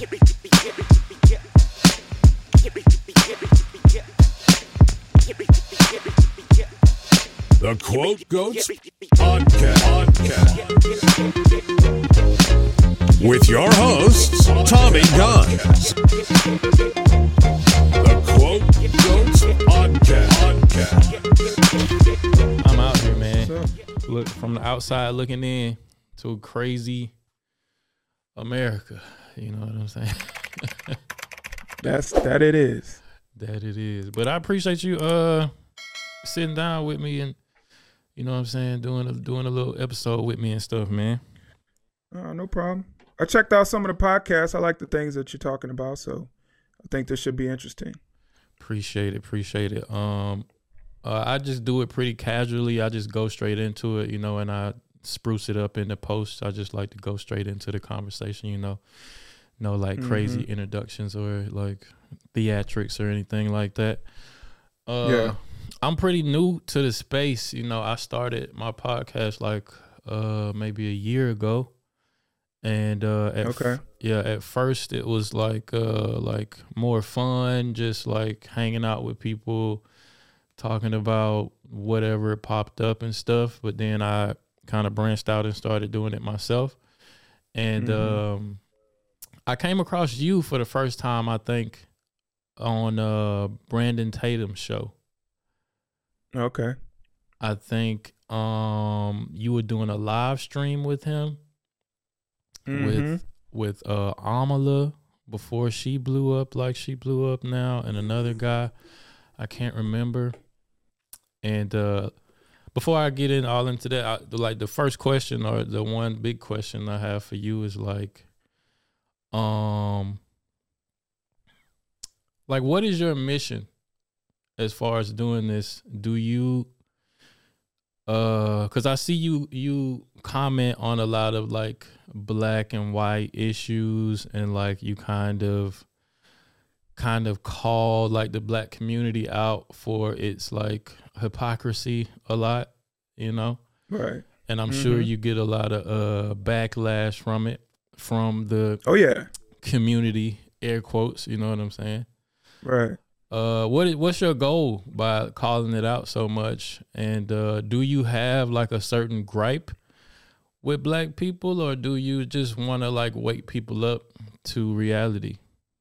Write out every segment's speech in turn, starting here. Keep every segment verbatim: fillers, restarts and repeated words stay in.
The Quote Goats Podcast. Podcast. With your hosts, Tommy Guns. The Quote Goats Podcast. I'm out here, man. Look, from the outside looking in to a crazy America. You know what I'm saying? That's that it is. That it is. But I appreciate you uh sitting down with me and, you know what I'm saying, doing a, doing a little episode with me and stuff, man. Oh, no problem. I checked out some of the podcasts. I like the things that you're talking about, so I think this should be interesting. Appreciate it, appreciate it. Um, uh, I just do it pretty casually. I just go straight into it, you know, and I spruce it up in the posts. I just like to go straight into the conversation, you know. No like mm-hmm. crazy introductions or like theatrics or anything like that. Uh, yeah. I'm pretty new to the space. You know, I started my podcast like uh, maybe a year ago. And uh, at okay. f- yeah, at first it was like uh, like more fun, just like hanging out with people, talking about whatever popped up and stuff. But then I kind of branched out and started doing it myself. And mm-hmm. um, I came across you for the first time, I think, on uh, Brandon Tatum's show. Okay. I think um, you were doing a live stream with him. Mm-hmm. with with uh Amala before she blew up like she blew up now, and another guy I can't remember. And uh before I get in all into that, I, the, like the first question or the one big question I have for you is like um like what is your mission as far as doing this? Do you uh because I see you you comment on a lot of like black and white issues, and like you kind of kind of call like the black community out for its like hypocrisy a lot, you know? Right. And I'm mm-hmm. sure you get a lot of uh backlash from it, from the oh yeah community, air quotes, you know what I'm saying? Right. Uh, what is, what's your goal by calling it out so much? And uh, do you have like a certain gripe with black people, or do you just want to like wake people up to reality?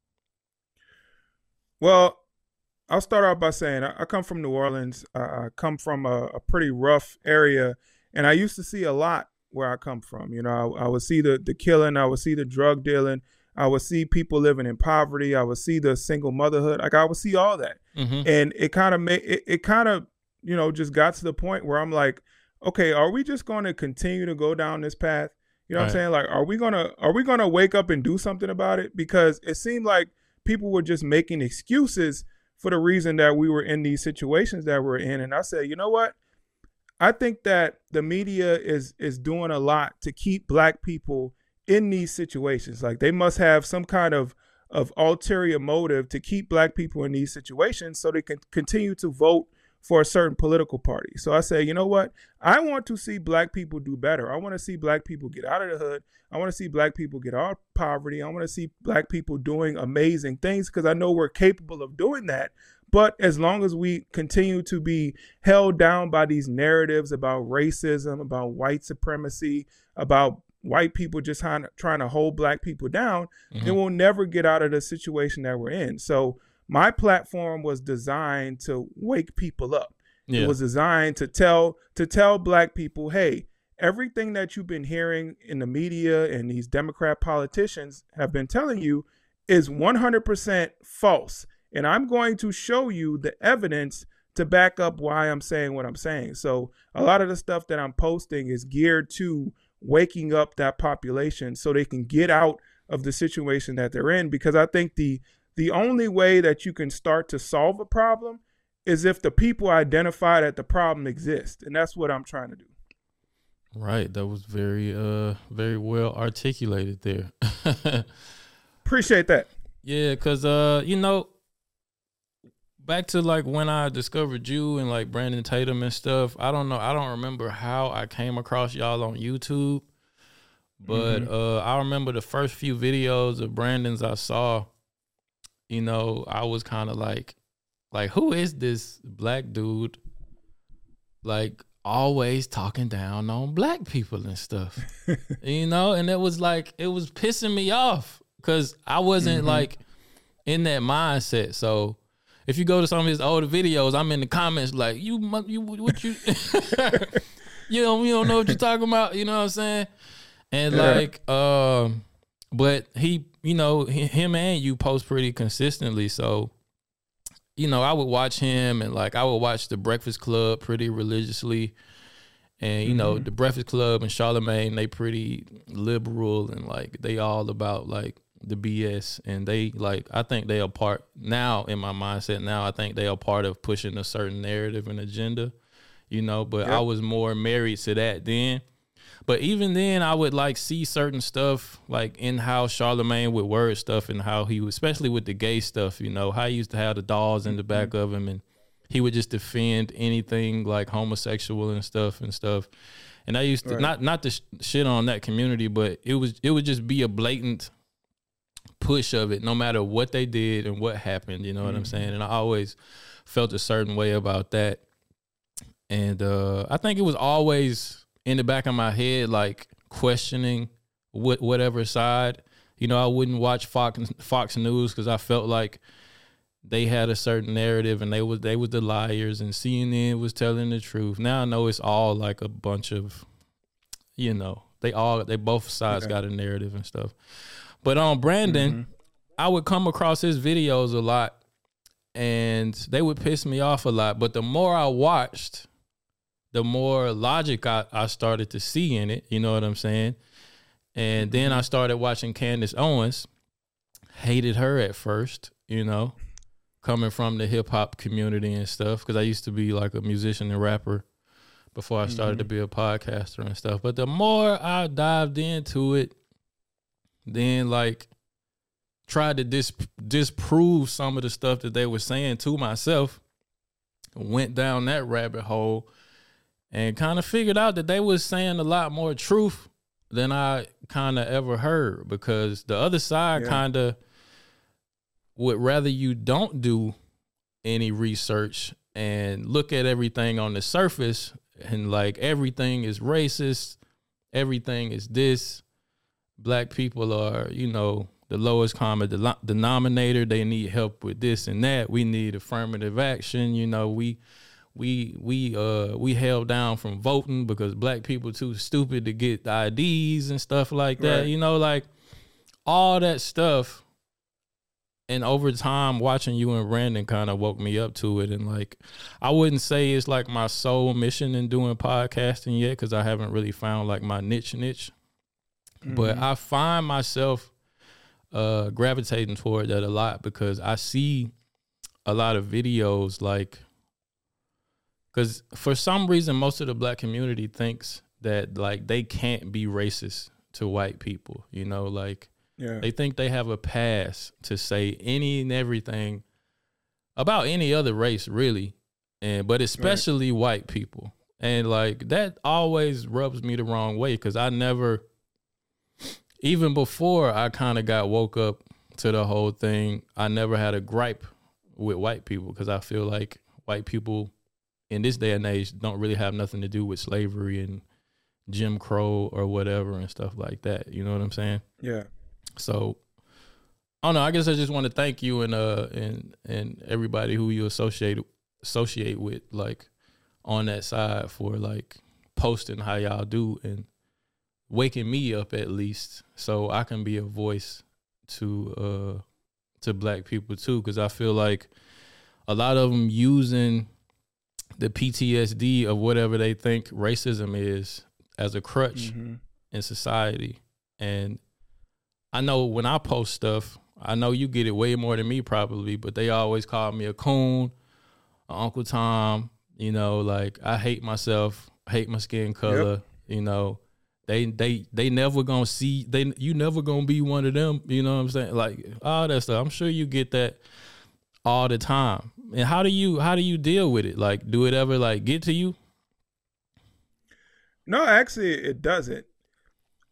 Well, I'll start out by saying I, I come from New Orleans. I, I come from a, a pretty rough area, and I used to see a lot where I come from. You know, I, I would see the the killing, I would see the drug dealing, I would see people living in poverty, I would see the single motherhood. Like I would see all that, mm-hmm. and it kind of made it, it kind of you know just got to the point where I'm like, okay, are we just going to continue to go down this path? You know what right. I'm saying? Like, are we gonna are we gonna wake up and do something about it? Because it seemed like people were just making excuses for the reason that we were in these situations that we're in. And I said, you know what? I think that the media is is doing a lot to keep black people in these situations. Like they must have some kind of of ulterior motive to keep black people in these situations so they can continue to vote for a certain political party. So I say, you know what? I want to see black people do better. I want to see black people get out of the hood. I want to see black people get out of poverty. I want to see black people doing amazing things because I know we're capable of doing that. But as long as we continue to be held down by these narratives about racism, about white supremacy, about white people just trying to, trying to hold black people down, mm-hmm. then we'll never get out of the situation that we're in. So my platform was designed to wake people up. Yeah. It was designed to tell to tell black people, hey, everything that you've been hearing in the media and these Democrat politicians have been telling you is one hundred percent false. And I'm going to show you the evidence to back up why I'm saying what I'm saying. So a lot of the stuff that I'm posting is geared to waking up that population so they can get out of the situation that they're in. Because I think the the only way that you can start to solve a problem is if the people identify that the problem exists. And that's what I'm trying to do. Right. That was very, uh, very well articulated there. Appreciate that. Yeah, because, uh, you know, back to like when I discovered you and like Brandon Tatum and stuff, I don't know. I don't remember how I came across y'all on YouTube, But Mm-hmm. uh, I remember the first few videos of Brandon's I saw, you know, I was kind of like, like, who is this black dude? Like, always talking down on black people and stuff, you know? And it was like, it was pissing me off because I wasn't Mm-hmm. like in that mindset. So if you go to some of his older videos, I'm in the comments like, you, mu- you, what you, you don't, you don't know what you're talking about. You know what I'm saying? And Yeah. like, um, but he, you know, h- him and you post pretty consistently. So, you know, I would watch him and like I would watch The Breakfast Club pretty religiously. And, you know, Mhm. The Breakfast Club and Charlemagne, they pretty liberal and like they all about like the B S. And they like, I think they are part now in my mindset now, I think they are part of pushing a certain narrative and agenda, you know, but I Yep. was more married to that then. But even then, I would like see certain stuff like in how Charlemagne would word stuff and how he would, especially with the gay stuff, you know, how he used to have the dolls in the back of him and he would just defend anything like homosexual and stuff and stuff. And I used to Right. not not to sh- shit on that community, but it was it would just be a blatant push of it, no matter what they did and what happened. You know what I'm saying? And I always felt a certain way about that. And uh, I think it was always in the back of my head, like questioning what whatever side. You know, I wouldn't watch Fox Fox News because I felt like they had a certain narrative and they was they was the liars and C N N was telling the truth. Now I know it's all like a bunch of, you know, they all they both sides Yeah. got a narrative and stuff. But on Brandon, Mhm. I would come across his videos a lot and they would piss me off a lot. But the more I watched, the more logic I, I started to see in it. You know what I'm saying? And then I started watching Candace Owens. Hated her at first, you know, coming from the hip hop community and stuff. Because I used to be like a musician and rapper before I started to be a podcaster and stuff. But the more I dived into it, then like tried to dis- disprove some of the stuff that they were saying to myself, went down that rabbit hole and kind of figured out that they was saying a lot more truth than I kind of ever heard, because the other side Yeah. kind of would rather you don't do any research and look at everything on the surface and like everything is racist, everything is this, black people are, you know, the lowest common de- denominator, they need help with this and that, we need affirmative action, you know, we we we uh we held down from voting because black people too stupid to get I Ds and stuff like that, Right. you know, like all that stuff. And over time, watching you and Brandon kind of woke me up to it. And like, I wouldn't say it's like my sole mission in doing podcasting yet, because I haven't really found like my niche niche. But I find myself uh, gravitating toward that a lot because I see a lot of videos like, because for some reason, most of the black community thinks that like they can't be racist to white people, you know, like, Yeah. they think they have a pass to say any and everything about any other race, really, and but especially white people. And like that always rubs me the wrong way because I never, even before I kind of got woke up to the whole thing, I never had a gripe with white people because I feel like white people in this day and age don't really have nothing to do with slavery and Jim Crow or whatever and stuff like that. You know what I'm saying? Yeah. So I don't know. I guess I just want to thank you and uh and and everybody who you associate associate with like on that side for like posting how y'all do and waking me up at least so I can be a voice to uh to black people too, because I feel like a lot of them using the P T S D of whatever they think racism is as a crutch Mhm. in society. And I know when I post stuff, I know you get it way more than me probably, but they always call me a coon, a Uncle Tom, you know, like I hate myself, I hate my skin color, you know. They they they never gonna see they you never gonna be one of them, you know what I'm saying? Like all that stuff. I'm sure you get that all the time. And how do you how do you deal with it? Like do it ever like get to you? No, actually, it doesn't.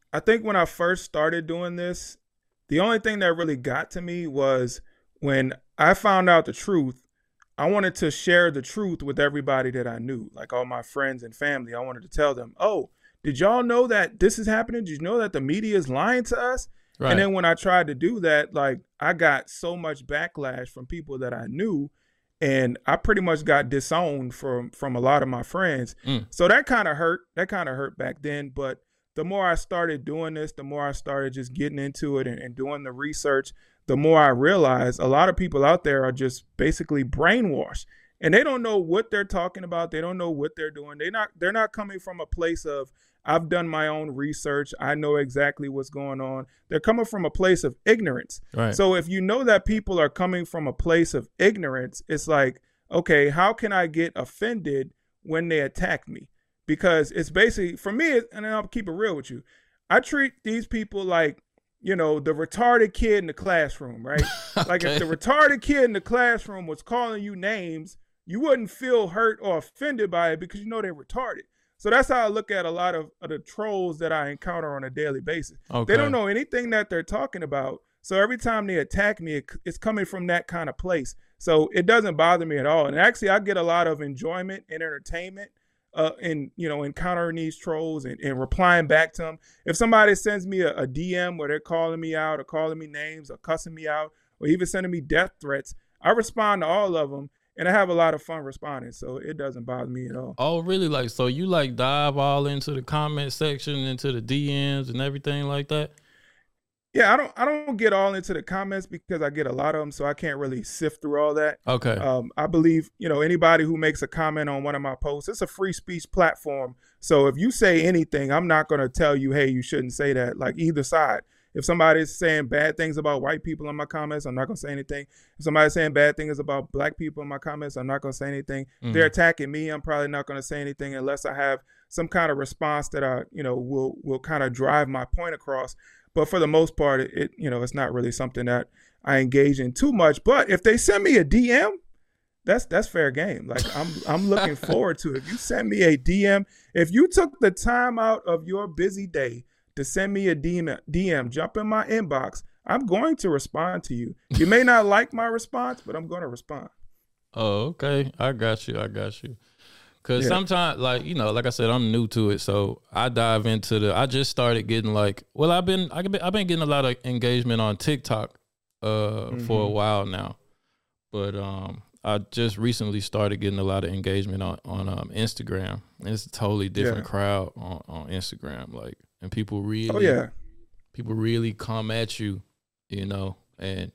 I think when I first started doing this, the only thing that really got to me was when I found out the truth. I wanted to share the truth with everybody that I knew, like all my friends and family. I wanted to tell them, oh, did y'all know that this is happening? Did you know that the media is lying to us? Right. And then when I tried to do that, like I got so much backlash from people that I knew, and I pretty much got disowned from from a lot of my friends. Mm. So that kind of hurt. That kind of hurt back then. But the more I started doing this, the more I started just getting into it and, and doing the research, the more I realized a lot of people out there are just basically brainwashed, and they don't know what they're talking about. They don't know what they're doing. They're not, they're not coming from a place of, I've done my own research, I know exactly what's going on. They're coming from a place of ignorance. Right. So if you know that people are coming from a place of ignorance, it's like, okay, how can I get offended when they attack me? Because it's basically, for me, and I'll keep it real with you, I treat these people like, you know, the retarded kid in the classroom, right? Okay. Like if the retarded kid in the classroom was calling you names, you wouldn't feel hurt or offended by it because you know they're retarded. So that's how I look at a lot of, of the trolls that I encounter on a daily basis. Okay. They don't know anything that they're talking about. So every time they attack me, it, it's coming from that kind of place. So it doesn't bother me at all. And actually, I get a lot of enjoyment and entertainment Uh, and, you know, encountering these trolls and, and replying back to them. If somebody sends me a, a D M where they're calling me out or calling me names or cussing me out or even sending me death threats, I respond to all of them, and I have a lot of fun responding. So it doesn't bother me at all. Oh, really? Like, so you like dive all into the comment section, into the D Ms and everything like that? Yeah, I don't I don't get all into the comments because I get a lot of them, so I can't really sift through all that. Okay. Um, I believe, you know, anybody who makes a comment on one of my posts, it's a free speech platform. So if you say anything, I'm not going to tell you, hey, you shouldn't say that, like either side. If somebody's saying bad things about white people in my comments, I'm not going to say anything. If somebody's saying bad things about black people in my comments, I'm not going to say anything. Mm-hmm. If they're attacking me, I'm probably not going to say anything unless I have some kind of response that I, you know, will will kind of drive my point across. But for the most part, it, it you know, it's not really something that I engage in too much. But if they send me a D M, that's that's fair game. Like I'm I'm looking forward to it. If you send me a D M, if you took the time out of your busy day to send me a D M, D M, jump in my inbox, I'm going to respond to you. You may not like my response, but I'm going to respond. Oh, okay. I got you. I got you. Cause yeah. sometimes, like, you know, like I said, I'm new to it, so I dive into the. I just started getting like, well, I've been, I've been, I've been getting a lot of engagement on TikTok, uh, mm-hmm. for a while now, but um, I just recently started getting a lot of engagement on on um, Instagram. And it's a totally different yeah. crowd on, on Instagram, like, and people really, oh yeah, people really come at you, you know, and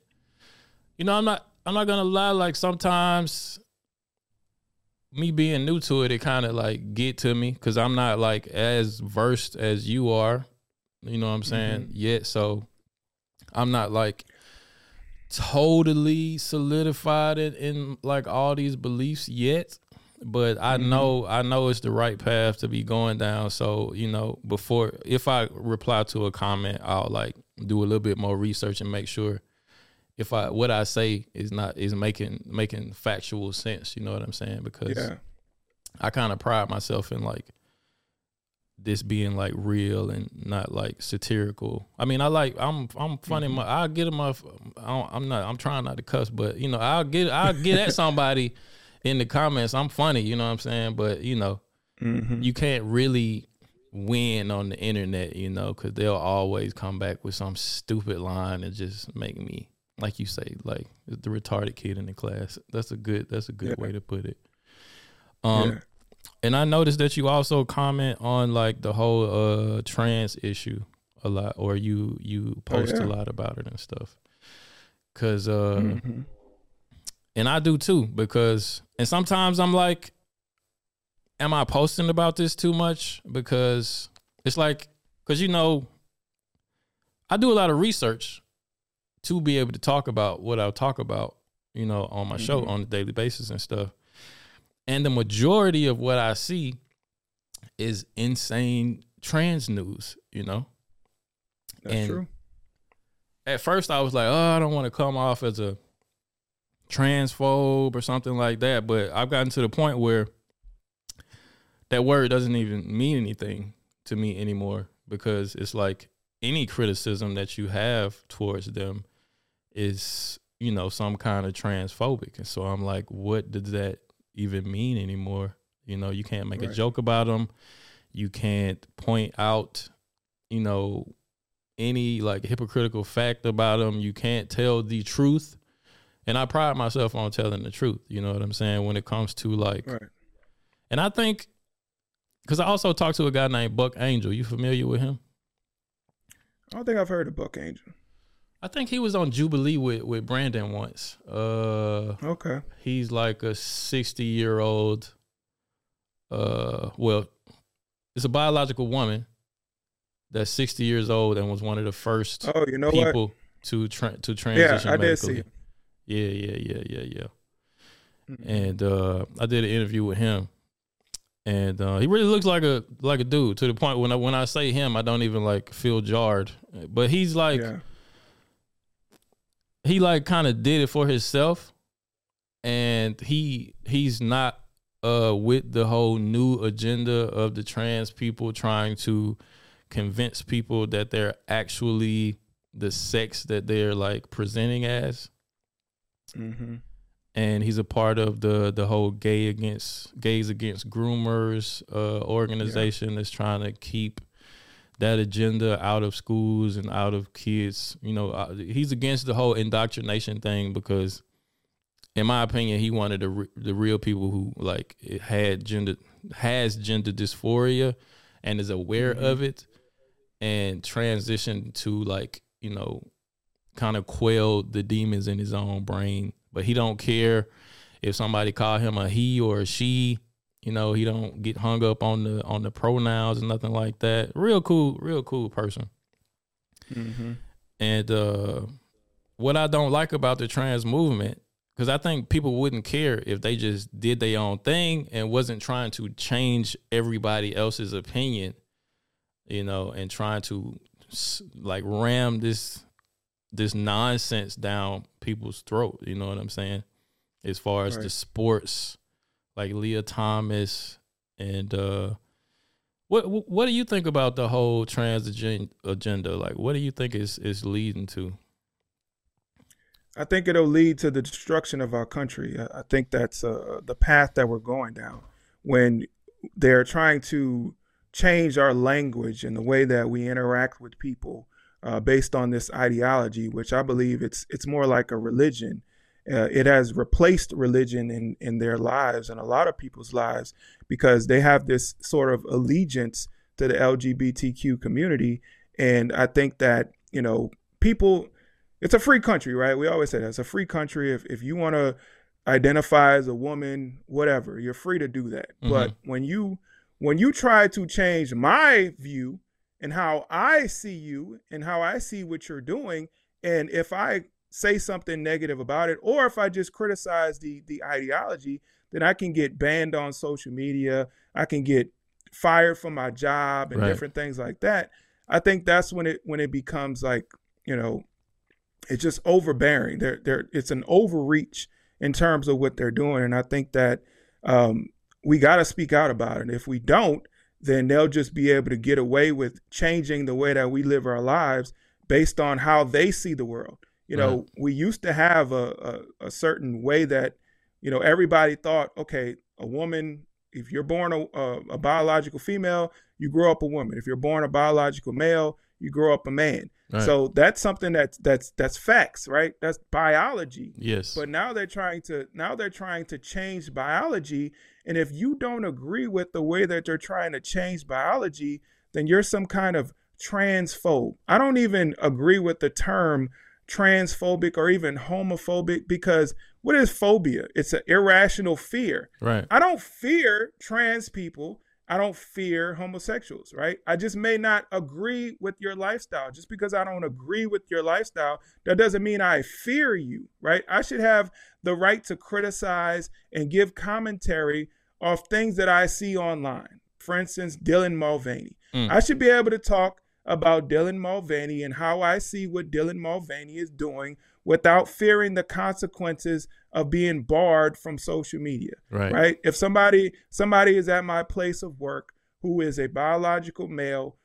you know, I'm not, I'm not gonna lie, like sometimes. Me being new to it, it kind of like get to me because I'm not like as versed as you are, you know what I'm saying, mm-hmm. yet. So I'm not like totally solidified in, in like all these beliefs yet, but I mm-hmm. know I know it's the right path to be going down. So, you know, before, if I reply to a comment, I'll like do a little bit more research and make sure if I what I say is not is making making factual sense, you know what I'm saying? Because yeah. I kind of pride myself in like this being like real and not like satirical. I mean, I like I'm I'm funny. Mm-hmm. I'll get them off. I don't, I'm not. I'm trying not to cuss, but you know, I'll get I'll get at somebody in the comments. I'm funny, you know what I'm saying? But you know, mm-hmm. you can't really win on the internet, you know, because they'll always come back with some stupid line and just make me. Like you say, like the retarded kid in the class. That's a good. That's a good yeah. way to put it. Um, yeah. And I noticed that you also comment on like the whole uh trans issue a lot, or you you post oh, yeah. a lot about it and stuff. Cause uh, mm-hmm. and I do too, because and sometimes I'm like, am I posting about this too much? Because it's like, cause you know, I do a lot of research to be able to talk about what I'll talk about, you know, on my mm-hmm. show on a daily basis and stuff. And the majority of what I see is insane trans news, you know? That's and true. At first I was like, oh, I don't want to come off as a transphobe or something like that. But I've gotten to the point where that word doesn't even mean anything to me anymore, because it's like any criticism that you have towards them is, you know, some kind of transphobic. And so I'm like, what does that even mean anymore? You know, you can't make right. a joke about them. You can't point out, you know, any like hypocritical fact about them. You can't tell the truth. And I pride myself on telling the truth. You know what I'm saying? When it comes to like, right. and I think, because I also talked to a guy named Buck Angel. You familiar with him? I don't think I've heard of Buck Angel. I think he was on Jubilee with, with Brandon once. Uh, okay. He's like a sixty-year-old, uh, well, it's a biological woman that's sixty years old and was one of the first oh, you know people what? to tra- to transition yeah, I medically. Did see yeah, yeah, yeah, yeah, yeah. Mm-hmm. And uh, I did an interview with him. And uh, he really looks like a like a dude, to the point when I, when I say him, I don't even like feel jarred. But he's like, yeah. he like kind of did it for himself, and he he's not uh, with the whole new agenda of the trans people trying to convince people that they're actually the sex that they're like presenting as. Mm-hmm. And he's a part of the the whole gay against gays against groomers uh, organization yeah. that's trying to keep that agenda out of schools and out of kids. You know, uh, he's against the whole indoctrination thing because, in my opinion, he wanted the re- the real people who like had gender has gender dysphoria and is aware mm-hmm. of it, and transition to like, you know, kind of quell the demons in his own brain. But he don't care if somebody call him a he or a she. You know, he don't get hung up on the on the pronouns and nothing like that. Real cool, real cool person. Mm-hmm. And uh, what I don't like about the trans movement, because I think people wouldn't care if they just did their own thing and wasn't trying to change everybody else's opinion, you know, and trying to like ram this this nonsense down people's throat. You know what I'm saying? As far as right. the sports, like Leah Thomas, and uh, what what do you think about the whole trans agenda? Like, what do you think is is leading to? I think it'll lead to the destruction of our country. I think that's uh, the path that we're going down when they're trying to change our language and the way that we interact with people. Uh, based on this ideology, which I believe it's it's more like a religion. Uh, it has replaced religion in, in their lives and a lot of people's lives because they have this sort of allegiance to the L G B T Q community. And I think that, you know, people, it's a free country, right? We always say that it's a free country. If, if you want to identify as a woman, whatever, you're free to do that. Mm-hmm. But when you when you try to change my view and how I see you and how I see what you're doing, and if I say something negative about it, or if I just criticize the the ideology, then I can get banned on social media. I can get fired from my job and right. different things like that. I think that's when it when it becomes like, you know, it's just overbearing. They're, they're, it's an overreach in terms of what they're doing. And I think that um, we got to speak out about it. If we don't, then they'll just be able to get away with changing the way that we live our lives based on how they see the world. You know, right. we used to have a, a, a certain way that, you know, everybody thought, okay, a woman, if you're born a, a, a biological female, you grow up a woman. If you're born a biological male, you grow up a man. Right. So that's something that's that's that's facts, right? That's biology. Yes. But now they're trying to now they're trying to change biology. And if you don't agree with the way that they're trying to change biology, then you're some kind of transphobe. I don't even agree with the term transphobic or even homophobic, because what is phobia? It's an irrational fear. Right. I don't fear trans people. I don't fear homosexuals, right? I just may not agree with your lifestyle. Just because I don't agree with your lifestyle, that doesn't mean I fear you, right? I should have the right to criticize and give commentary of things that I see online. For instance, Dylan Mulvaney. Mm. I should be able to talk about Dylan Mulvaney and how I see what Dylan Mulvaney is doing without fearing the consequences of being barred from social media, right? right? If somebody somebody is at my place of work who is a biological male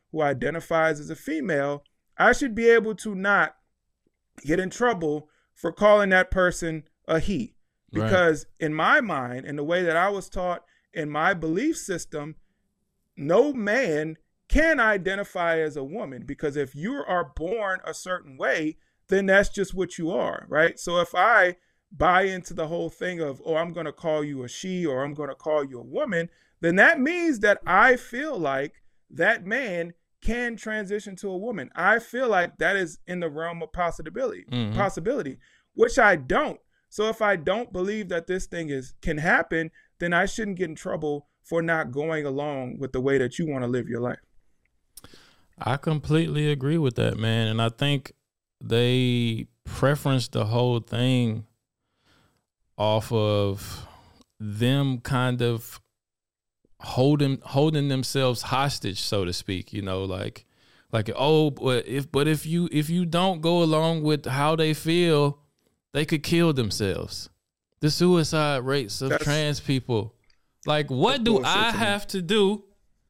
who identifies as a female, I should be able to not get in trouble for calling that person a he. Because right. in my mind, in the way that I was taught in my belief system, no man can identify as a woman, because if you are born a certain way, then that's just what you are, right? So if I buy into the whole thing of, oh, I'm going to call you a she or I'm going to call you a woman, then that means that I feel like that man can transition to a woman. I feel like that is in the realm of possibility, mm-hmm. possibility, which I don't. So if I don't believe that this thing is can happen, then I shouldn't get in trouble for not going along with the way that you want to live your life. I completely agree with that, man. And I think they preference the whole thing off of them kind of holding holding themselves hostage, so to speak, you know, like like oh, but if but if you if you don't go along with how they feel, they could kill themselves. The suicide rates of That's, trans people. Like, what do I have to do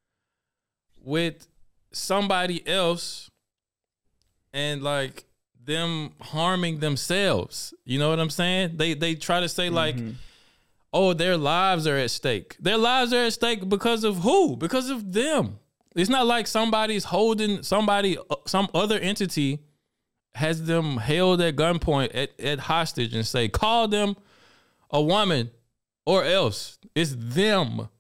with somebody else and like them harming themselves? You know what I'm saying? They they try to say mm-hmm. like, oh, their lives are at stake. Their lives are at stake because of who? Because of them. It's not like somebody's holding somebody, some other entity has them held at gunpoint, at, at hostage, and say, call them a woman or else. It's them.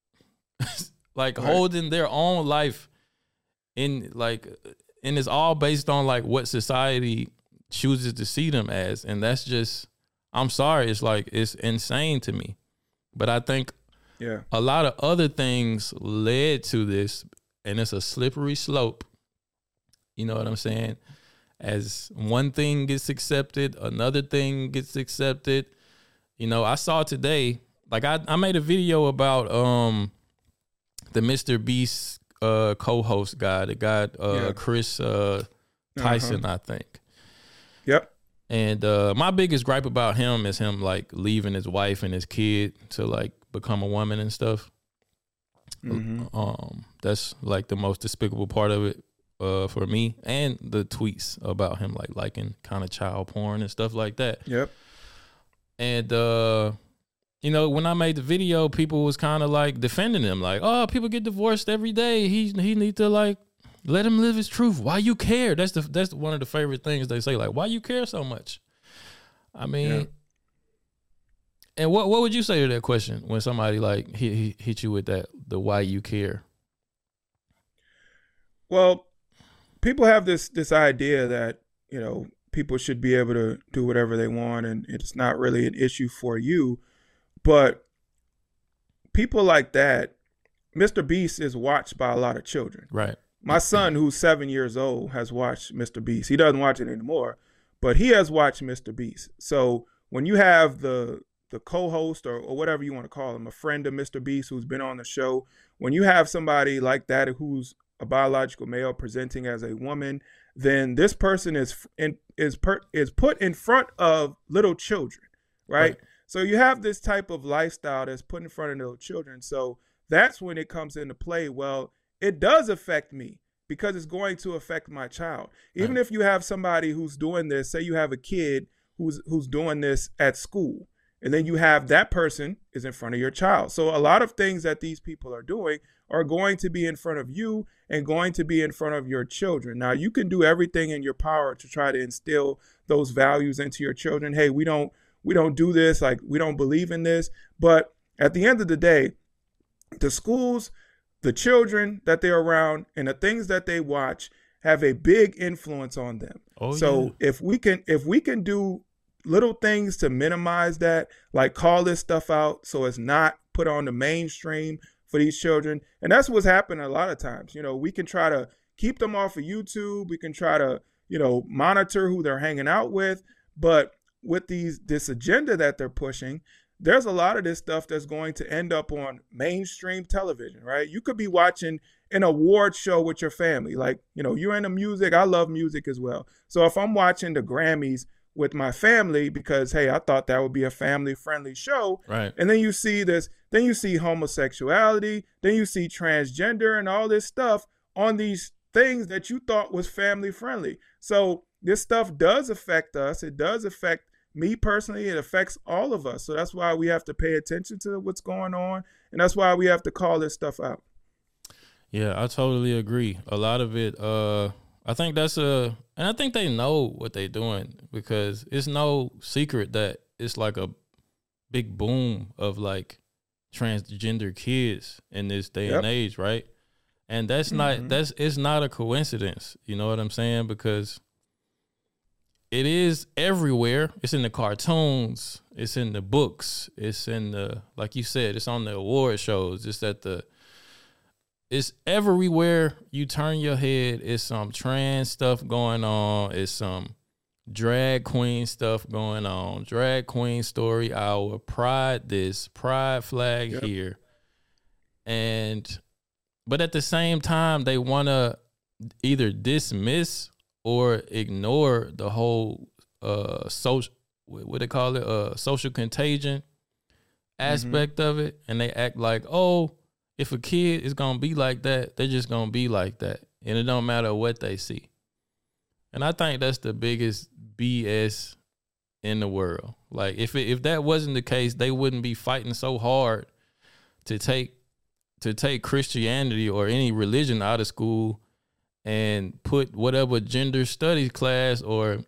Like right. holding their own life in like, and it's all based on like what society chooses to see them as. And that's just, I'm sorry. It's like, it's insane to me. But I think yeah, a lot of other things led to this, and it's a slippery slope. You know what I'm saying? As one thing gets accepted, another thing gets accepted. You know, I saw today, like I, I made a video about um the Mister Beast uh, co-host guy, the guy uh, yeah. Chris uh, Tyson, uh-huh. I think. Yep. And uh, my biggest gripe about him is him like leaving his wife and his kid to like become a woman and stuff. Mm-hmm. Um, that's like the most despicable part of it. Uh, for me, and the tweets about him like liking kind of child porn and stuff like that. Yep. And uh, you know, when I made the video, people was kind of like defending him, like, "Oh, people get divorced every day. He he need to like let him live his truth. Why you care?" That's the that's one of the favorite things they say, like, "Why you care so much?" I mean, yeah. And what what would you say to that question when somebody like hit, hit hit you with that, the why you care? Well, people have this this idea that, you know, people should be able to do whatever they want and it's not really an issue for you. But people like that, Mister Beast is watched by a lot of children. Right. My son, who's seven years old, has watched Mister Beast. He doesn't watch it anymore, but he has watched Mister Beast. So when you have the the co-host or, or whatever you want to call him, a friend of Mister Beast who's been on the show, when you have somebody like that who's a biological male presenting as a woman, then this person is in, is per, is put in front of little children, right? right? So you have this type of lifestyle that's put in front of little children. So that's when it comes into play. Well, it does affect me because it's going to affect my child. Even right. if you have somebody who's doing this, say you have a kid who's who's doing this at school, and then you have that person is in front of your child. So a lot of things that these people are doing are going to be in front of you and going to be in front of your children. Now, you can do everything in your power to try to instill those values into your children. Hey, we don't we don't do this, like we don't believe in this. But at the end of the day, the schools, the children that they're around, and the things that they watch have a big influence on them. Oh, so yeah. if we can if we can do little things to minimize that, like call this stuff out so it's not put on the mainstream for these children. And that's what's happening a lot of times. You know, we can try to keep them off of YouTube. We can try to, you know, monitor who they're hanging out with. But with these this agenda that they're pushing, there's a lot of this stuff that's going to end up on mainstream television, right? You could be watching an award show with your family. Like, you know, you're into music. I love music as well. So if I'm watching the Grammys with my family because, hey, I thought that would be a family-friendly show. Right. And then you see this, then you see homosexuality, then you see transgender and all this stuff on these things that you thought was family friendly. So this stuff does affect us. It does affect me personally. It affects all of us. So that's why we have to pay attention to what's going on. And that's why we have to call this stuff out. Yeah, I totally agree. A lot of it, uh, I think that's a, and I think they know what they're doing, because it's no secret that it's like a big boom of like transgender kids in this day Yep. and age, right? And that's Mm-hmm. not, that's, it's not a coincidence. You know what I'm saying? Because it is everywhere. It's in the cartoons. It's in the books. It's in the, like you said, it's on the award shows. It's at the, it's everywhere you turn your head. It's some trans stuff going on. It's some drag queen stuff going on. Drag queen story hour. Pride this. Pride flag Yep. here. And, but at the same time, they want to either dismiss or ignore the whole uh social, what they call it, uh social contagion aspect of it, and they act like, oh, if a kid is gonna be like that, they're just gonna be like that, and it don't matter what they see. And I think that's the biggest B S in the world. Like if it, if that wasn't the case, they wouldn't be fighting so hard to take to take Christianity or any religion out of school and put whatever gender studies class or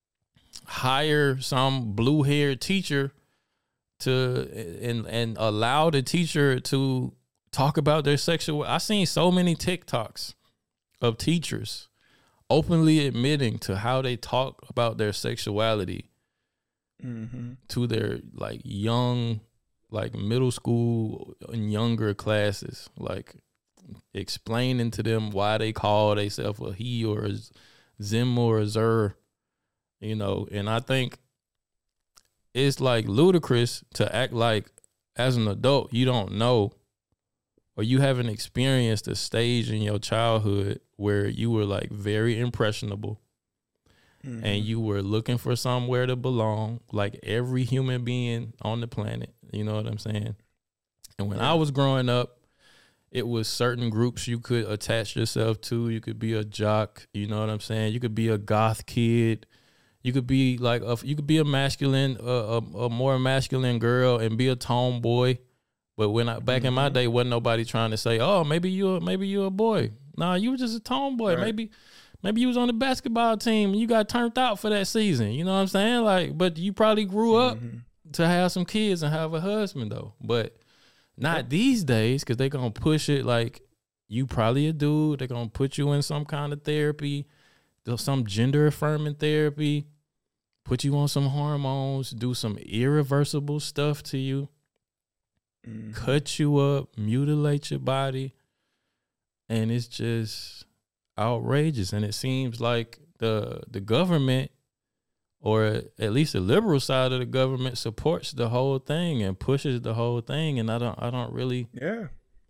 hire some blue-haired teacher to and and allow the teacher to talk about their sexual. I seen so many TikToks of teachers openly admitting to how they talk about their sexuality Mm-hmm. to their like young, like middle school and younger classes, like explaining to them why they call themselves a he or a zim or a zer, you know. And I think it's like ludicrous to act like as an adult you don't know, or you haven't experienced a stage in your childhood where you were like very impressionable. Mm-hmm. And you were looking for somewhere to belong, like every human being on the planet. You know what I'm saying? And when yeah. I was growing up, it was certain groups you could attach yourself to. You could be a jock. You know what I'm saying? You could be a goth kid. You could be like a, you could be a masculine, uh, a, a more masculine girl and be a tomboy. But when I back mm-hmm. in my day, wasn't nobody trying to say, "Oh, maybe you, maybe you a boy." Nah, you were just a tomboy. Right. Maybe. Maybe you was on the basketball team and you got turned out for that season. You know what I'm saying? Like, but you probably grew up mm-hmm. to have some kids and have a husband though. But not yep. these days, because they're going to push it like you probably a dude. They're going to put you in some kind of therapy, some gender affirming therapy, put you on some hormones, do some irreversible stuff to you, mm-hmm. cut you up, mutilate your body. And it's just outrageous. And it seems like the the government, or at least the liberal side of the government, supports the whole thing and pushes the whole thing. And I don't I don't really yeah.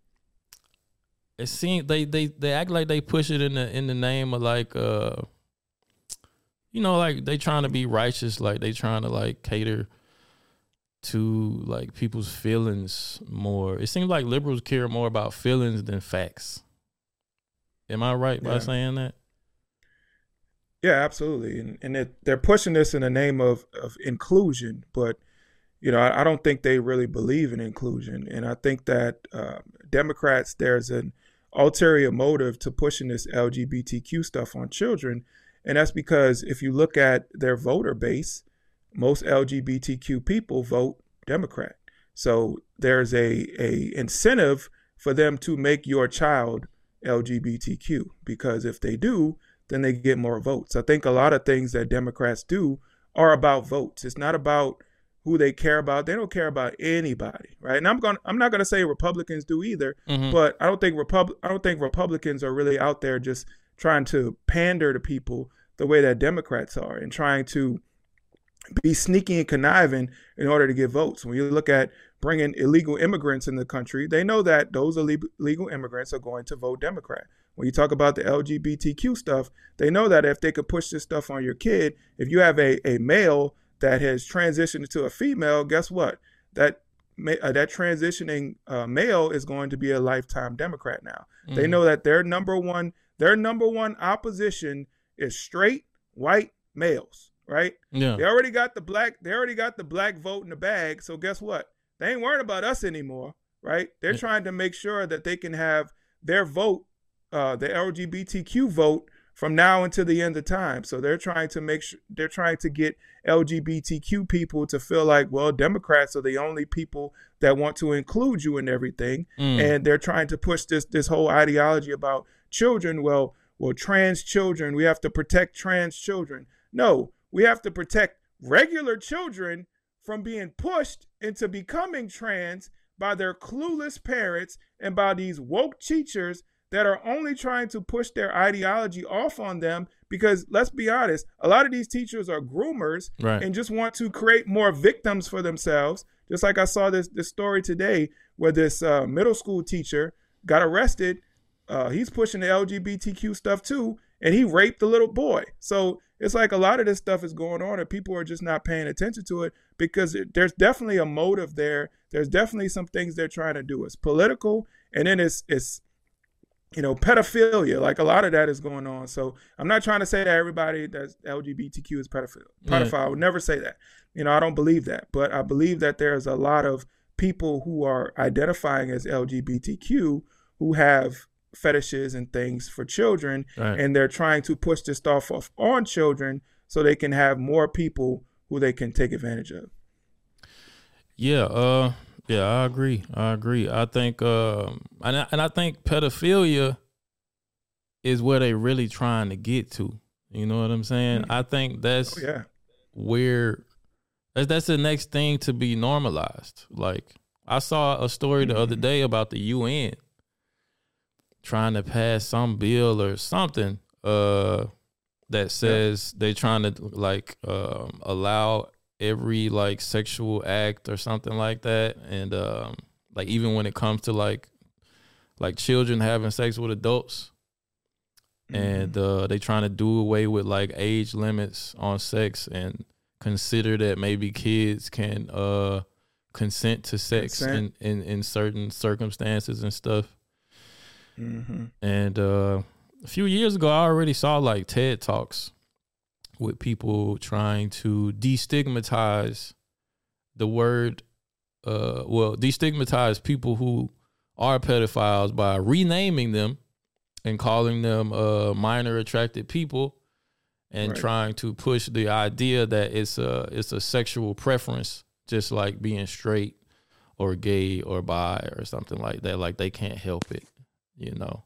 It seems they, they, they act like they push it in the in the name of like uh you know, like they trying to be righteous, like they trying to like cater to like people's feelings more. It seems like liberals care more about feelings than facts. Am I right yeah. by saying that? Yeah, absolutely. And and it, they're pushing this in the name of, of inclusion. But, you know, I, I don't think they really believe in inclusion. And I think that uh, Democrats, there's an ulterior motive to pushing this L G B T Q stuff on children. And that's because if you look at their voter base, most L G B T Q people vote Democrat. So there's a, a incentive for them to make your child L G B T Q, because if they do, then they get more votes. I think a lot of things that Democrats do are about votes. It's not about who they care about. They don't care about anybody, right? And I'm going I'm not going to say Republicans do either, mm-hmm. but I don't think Repub- I don't think Republicans are really out there just trying to pander to people the way that Democrats are and trying to be sneaky and conniving in order to get votes. When you look at bringing illegal immigrants in the country, they know that those illegal immigrants are going to vote Democrat. When you talk about the L G B T Q stuff, they know that if they could push this stuff on your kid, if you have a, a male that has transitioned into a female, guess what? That uh, that transitioning uh, male is going to be a lifetime Democrat now. Mm-hmm. They know that their number one their number one opposition is straight white males, right? Yeah. They already got the black, they already got the black vote in the bag. So guess what? They ain't worried about us anymore, right? They're Yeah. trying to make sure that they can have their vote, uh, the L G B T Q vote, from now until the end of time. So they're trying to make sure, they're trying to get L G B T Q people to feel like, well, Democrats are the only people that want to include you in everything. Mm. And they're trying to push this this whole ideology about children. Well, well, trans children, we have to protect trans children. No, we have to protect regular children from being pushed into becoming trans by their clueless parents and by these woke teachers that are only trying to push their ideology off on them. Because let's be honest, a lot of these teachers are groomers, Right. and just want to create more victims for themselves. Just like I saw this this story today where this uh, middle school teacher got arrested. Uh, he's pushing the L G B T Q stuff too, and he raped the little boy. So it's like a lot of this stuff is going on, and people are just not paying attention to it because it, there's definitely a motive there. There's definitely some things they're trying to do. It's political, and then it's it's you know, pedophilia. Like a lot of that is going on. So I'm not trying to say that everybody that's L G B T Q is pedophile. Pedophile. Yeah. I would never say that. You know, I don't believe that, but I believe that there's a lot of people who are identifying as L G B T Q who have fetishes and things for children, Right. and they're trying to push this stuff off on children so they can have more people who they can take advantage of. Yeah, uh, yeah, I agree. I agree. I think, um, and I, and I think pedophilia is where they really trying to get to. You know what I'm saying? Mm-hmm. I think that's Oh, yeah. where that's, that's the next thing to be normalized. Like I saw a story the Mm-hmm. other day about the U N trying to pass some bill or something uh, that says they're trying to like um, allow every like sexual act or something like that, and um, like even when it comes to like like children having sex with adults, Mm-hmm. and uh, they trying to do away with like age limits on sex and consider that maybe kids can uh, consent to sex Consent. in, in in certain circumstances and stuff. Mm-hmm. And uh, a few years ago, I already saw like TED Talks with people trying to destigmatize the word, uh, well, destigmatize people who are pedophiles by renaming them and calling them uh, minor attracted people, and Right. trying to push the idea that it's a it's a sexual preference, just like being straight or gay or bi or something like that. Like they can't help it, you know.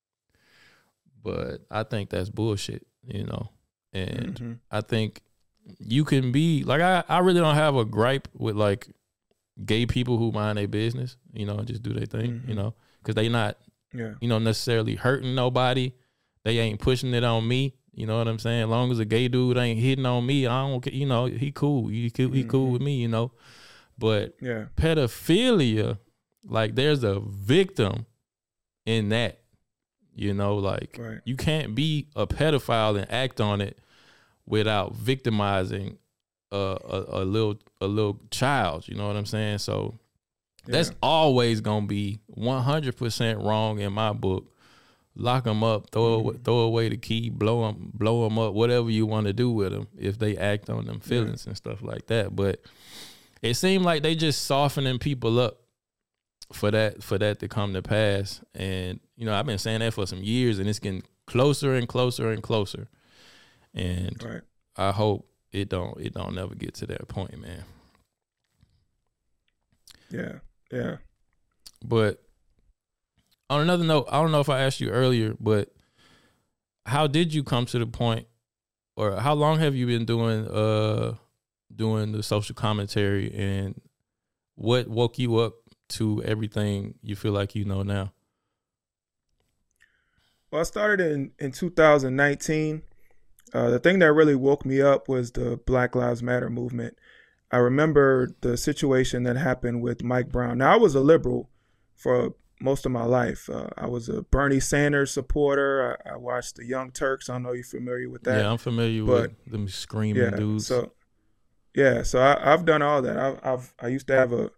But I think that's bullshit, you know. And Mm-hmm. I think you can be like, I, I really don't have a gripe with like gay people who mind their business, you know, and just do their thing, Mhm. you know, because they not, Yeah. you know, necessarily hurting nobody. They ain't pushing it on me. You know what I'm saying? As long as a gay dude ain't hitting on me, I don't, ca- you know, he cool. He, cool- he cool Mhm. with me, you know. But Yeah. pedophilia, like there's a victim in that, you know, like Right. you can't be a pedophile and act on it without victimizing a, a, a little a little child. You know what I'm saying? So that's Yeah. always gonna be one hundred percent wrong in my book. Lock them up, throw Mhm. throw away the key, blow them, blow them up, whatever you want to do with them if they act on them feelings and stuff like that. But it seemed like they just softening people up for that for that to come to pass. And you know, I've been saying that for some years, and it's getting closer and closer and closer. And Right. I hope it don't it don't never get to that point, man. Yeah. Yeah. But on another note, I don't know if I asked you earlier, but how did you come to the point, or how long have you been doing uh doing the social commentary, and what woke you up to everything you feel like you know now? Well, I started in, in two thousand nineteen. Uh, the thing that really woke me up was the Black Lives Matter movement. I remember the situation that happened with Mike Brown. Now, I was a liberal for most of my life. Uh, I was a Bernie Sanders supporter. I, I watched the Young Turks. I don't know if you're familiar with that. Yeah, I'm familiar but, with them screaming yeah, dudes. So, yeah, so I, I've done all that. I, I've I used to have a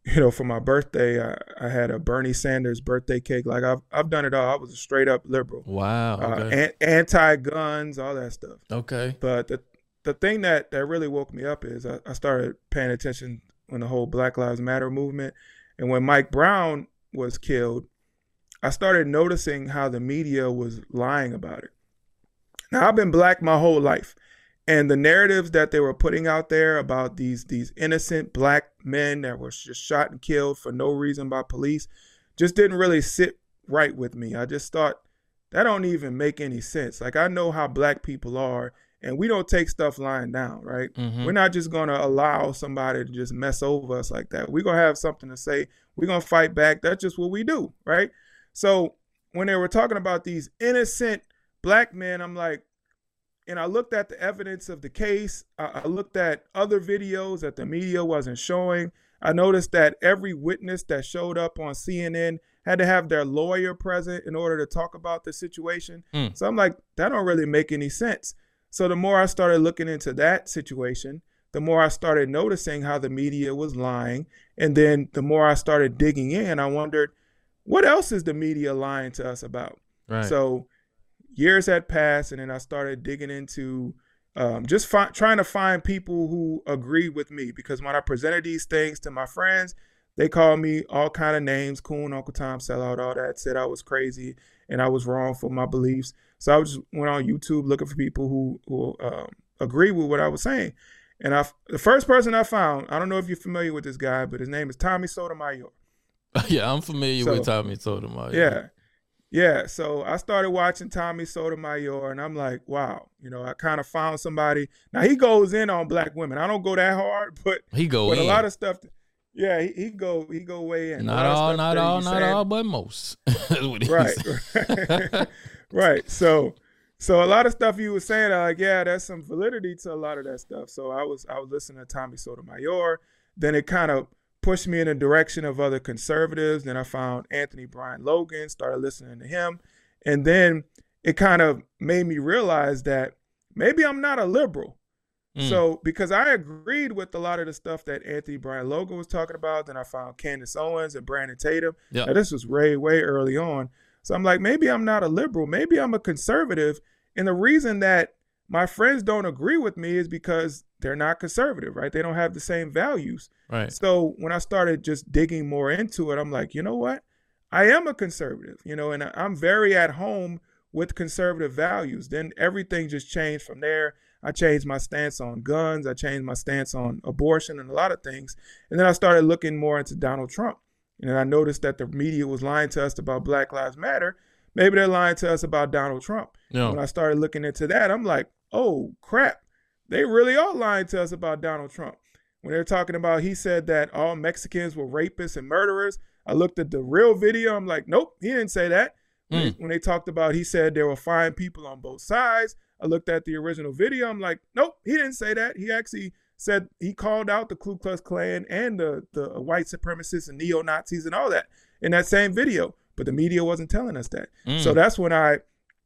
you know, for my birthday, I, I had a Bernie Sanders birthday cake. Like I've I've done it all. I was a straight up liberal. Wow. Okay. Uh, an, anti-guns, all that stuff. Okay. But the the thing that, that really woke me up is I, I started paying attention when the whole Black Lives Matter movement, and when Mike Brown was killed, I started noticing how the media was lying about it. Now, I've been black my whole life, and the narratives that they were putting out there about these these innocent black men that were just shot and killed for no reason by police just didn't really sit right with me. I just thought, that don't even make any sense. Like, I know how black people are, and we don't take stuff lying down, right? Mm-hmm. We're not just going to allow somebody to just mess over us like that. We're going to have something to say. We're going to fight back. That's just what we do, right? So when they were talking about these innocent black men, I'm like, and I looked at the evidence of the case. I, I looked at other videos that the media wasn't showing. I noticed that every witness that showed up on C N N had to have their lawyer present in order to talk about the situation. Mm. So I'm like, that don't really make any sense. So the more I started looking into that situation, the more I started noticing how the media was lying. And then the more I started digging in, I wondered, what else is the media lying to us about? Right. So years had passed, and then I started digging into um, just fi- trying to find people who agreed with me, because when I presented these things to my friends, they called me all kind of names, coon, Uncle Tom, sellout, all that, said I was crazy and I was wrong for my beliefs. So I just went on YouTube looking for people who, who um, agree with what I was saying. And I, the first person I found, I don't know if you're familiar with this guy, but his name is Tommy Sotomayor. Yeah, I'm familiar so, with Tommy Sotomayor. Yeah. Yeah. So I started watching Tommy Sotomayor, and I'm like, wow, you know, I kind of found somebody. Now, he goes in on black women. I don't go that hard, but he go but in. a lot of stuff. Yeah, he, he go he go way in. Not all, not all, not saying, all, but most. Right. Right. Right. So so a lot of stuff you were saying, I'm like, yeah, there's some validity to a lot of that stuff. So I was I was listening to Tommy Sotomayor. Then it kind of pushed me in the direction of other conservatives. Then I found Anthony Brian Logan, started listening to him. And then it kind of made me realize that maybe I'm not a liberal. Mm. So because I agreed with a lot of the stuff that Anthony Brian Logan was talking about, then I found Candace Owens and Brandon Tatum. Yep. Now, this was way, way early on. So I'm like, maybe I'm not a liberal. Maybe I'm a conservative. And the reason that my friends don't agree with me is because they're not conservative, right? They don't have the same values. Right. So when I started just digging more into it, I'm like, you know what? I am a conservative, you know, and I'm very at home with conservative values. Then everything just changed from there. I changed my stance on guns. I changed my stance on abortion and a lot of things. And then I started looking more into Donald Trump. And I noticed that the media was lying to us about Black Lives Matter. Maybe they're lying to us about Donald Trump. No. When I started looking into that, I'm like, oh, crap. They really are lying to us about Donald Trump. When they're talking about, he said that all Mexicans were rapists and murderers. I looked at the real video. I'm like, nope, he didn't say that. Mm. When, they, when they talked about, he said there were fine people on both sides. I looked at the original video. I'm like, nope, he didn't say that. He actually said he called out the Ku Klux Klan and the, the white supremacists and neo-Nazis and all that in that same video. But the media wasn't telling us that. Mm. So that's when I,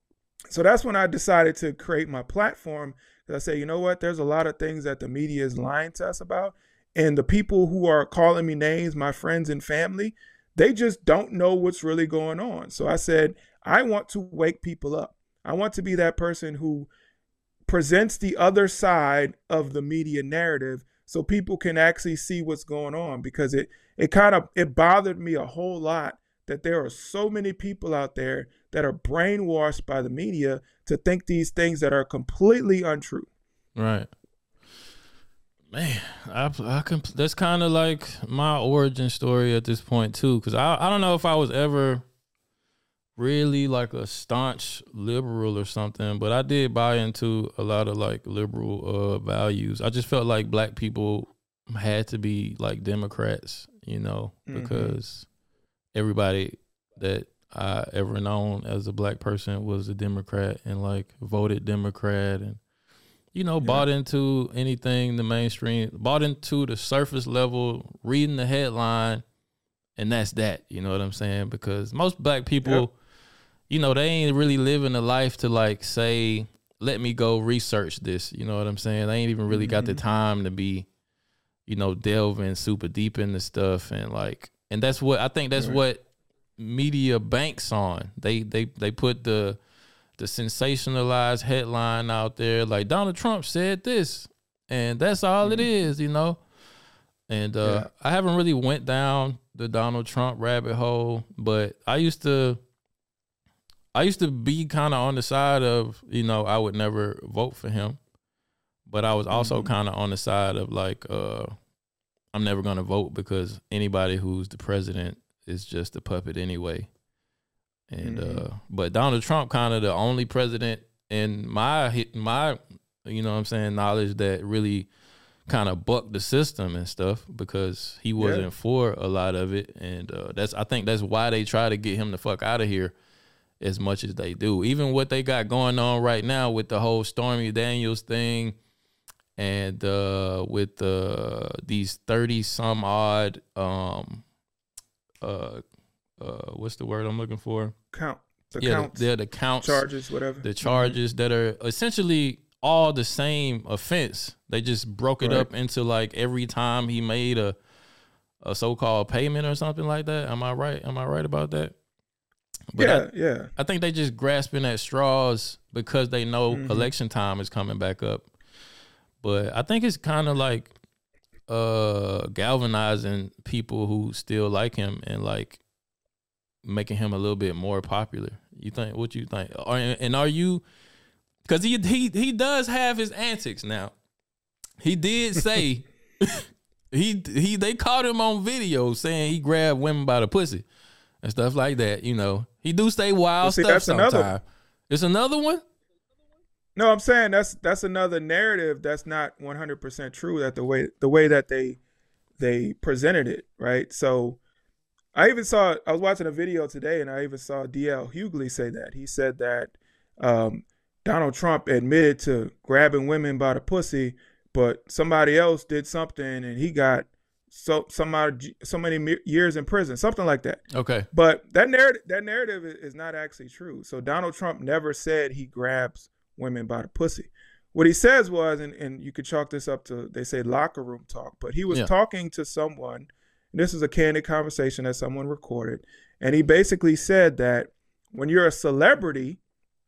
so that's when I decided to create my platform. I say, you know what? There's a lot of things that the media is lying to us about. And the people who are calling me names, my friends and family, they just don't know what's really going on. So I said, I want to wake people up. I want to be that person who presents the other side of the media narrative so people can actually see what's going on, because it it kind of it bothered me a whole lot that there are so many people out there that are brainwashed by the media to think these things that are completely untrue. Right. Man, I, I can, that's kind of like my origin story at this point too, because I, I don't know if I was ever really like a staunch liberal or something, but I did buy into a lot of like liberal uh, values. I just felt like black people had to be like Democrats, you know, mm-hmm. because everybody that I ever known as a black person was a Democrat and like voted Democrat and, you know, yeah. bought into anything the mainstream, bought into the surface level, reading the headline, and that's that, you know what I'm saying? Because most black people, yep. you know, they ain't really living a life to like say, let me go research this, you know what I'm saying? They ain't even really mm-hmm. got the time to be, you know, delving super deep into stuff and like, and that's what I think that's right. what media banks on. They they they put the the sensationalized headline out there like Donald Trump said this, and that's all mm-hmm. it is, you know. And uh, yeah. I haven't really went down the Donald Trump rabbit hole, but I used to. I used to be kind of on the side of, you know, I would never vote for him, but I was also mm-hmm. kind of on the side of like, uh, I'm never going to vote because anybody who's the president is just a puppet anyway. And, mm-hmm. uh, but Donald Trump kind of the only president in my, my, you know what I'm saying, knowledge that really kind of bucked the system and stuff because he wasn't yeah. for a lot of it. And, uh, that's, I think that's why they try to get him the fuck out of here as much as they do. Even what they got going on right now with the whole Stormy Daniels thing and uh, with uh, these thirty some odd, um, uh, uh, what's the word I'm looking for? Count. The yeah, counts. They're the counts. Charges, whatever. The charges mm-hmm. that are essentially all the same offense. They just broke it right. up into like every time he made a, a so-called payment or something like that. Am I right? Am I right about that? But yeah, I, yeah. I think they just grasping at straws because they know mm-hmm. election time is coming back up. But I think it's kind of like uh, galvanizing people who still like him and like making him a little bit more popular. You think? What you think? Are, and are you? Because he he he does have his antics now. He did say he he they caught him on video saying he grabbed women by the pussy. And stuff like that, you know. He do say wild see, stuff sometimes. It's another one? No, I'm saying that's that's another narrative that's not one hundred percent true. That the way the way that they they presented it, right? So I even saw I was watching a video today, and I even saw D L Hughley say that. He said that um, Donald Trump admitted to grabbing women by the pussy, but somebody else did something, and he got so somebody so many years in prison, something like that. Okay. But that narrative that narrative is not actually true. So Donald Trump never said he grabs women by the pussy. What he says was, and, and you could chalk this up to, they say locker room talk, but he was yeah. talking to someone, and this is a candid conversation that someone recorded, and he basically said that when you're a celebrity,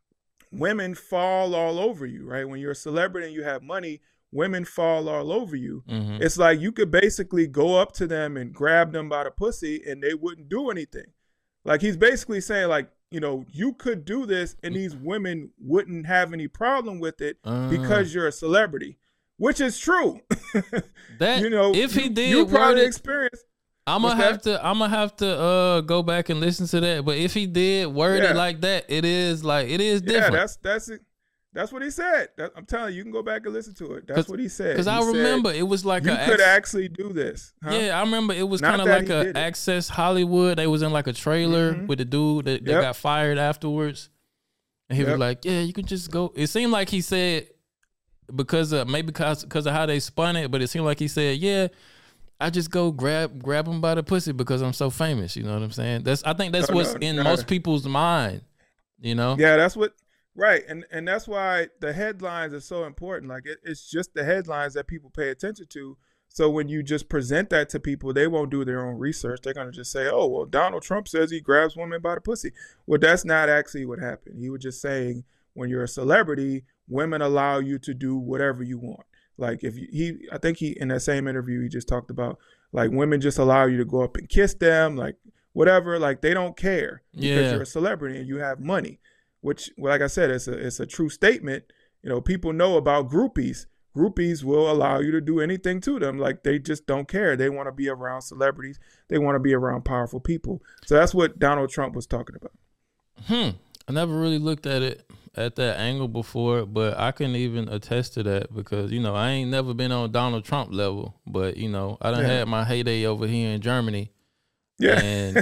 women fall all over you, right? When you're a celebrity and you have money, women fall all over you. Mm-hmm. It's like you could basically go up to them and grab them by the pussy and they wouldn't do anything. Like he's basically saying like, you know, you could do this and these women wouldn't have any problem with it uh. because you're a celebrity, which is true. That, you know, if he did, you probably experienced. I'm gonna have to. I'm gonna have to uh, go back and listen to that. But if he did word yeah. it like that, it is like it is different. Yeah, that's that's it. That's what he said. That, I'm telling you, you can go back and listen to it. That's what he said. Because I remember it was like you a could ac- actually do this. Huh? Yeah, I remember it was kind of like a Access Hollywood. They was in like a trailer mm-hmm. with the dude that, that yep. got fired afterwards, and he yep. was like, "Yeah, you can just go." It seemed like he said because of, maybe because because of how they spun it, but it seemed like he said, "Yeah, I just go grab grab him by the pussy because I'm so famous." You know what I'm saying? That's I think that's oh, what's no, in no. most people's mind. You know? Yeah, that's what. Right, and and that's why the headlines are so important. Like it, it's just the headlines that people pay attention to. So when you just present that to people, they won't do their own research. They're gonna just say, "Oh, well, Donald Trump says he grabs women by the pussy." Well, that's not actually what happened. He was just saying when you're a celebrity, women allow you to do whatever you want. Like if you, he, I think he in that same interview he just talked about like women just allow you to go up and kiss them, like whatever. Like they don't care because yeah. you're a celebrity and you have money. Which, like I said, it's a it's a true statement. You know, people know about groupies. Groupies will allow you to do anything to them. Like they just don't care. They want to be around celebrities. They want to be around powerful people. So that's what Donald Trump was talking about. Hmm. I never really looked at it at that angle before, but I can even attest to that because, you know, I ain't never been on Donald Trump level, but, you know, I done yeah. had my heyday over here in Germany. Yeah. And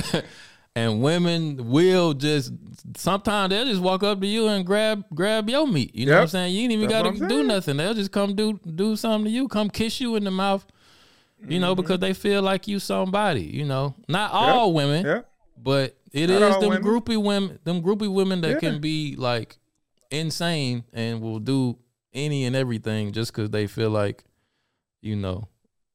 And women will just sometimes they'll just walk up to you and grab grab your meat. You know yep. what I'm saying? You ain't even got to do nothing. They'll just come do do something to you, come kiss you in the mouth, you mm-hmm. know, because they feel like you somebody. You know, not all yep. women, yep. but it not is them women. groupie women, them groupie women that yeah. can be like insane and will do any and everything just because they feel like, you know,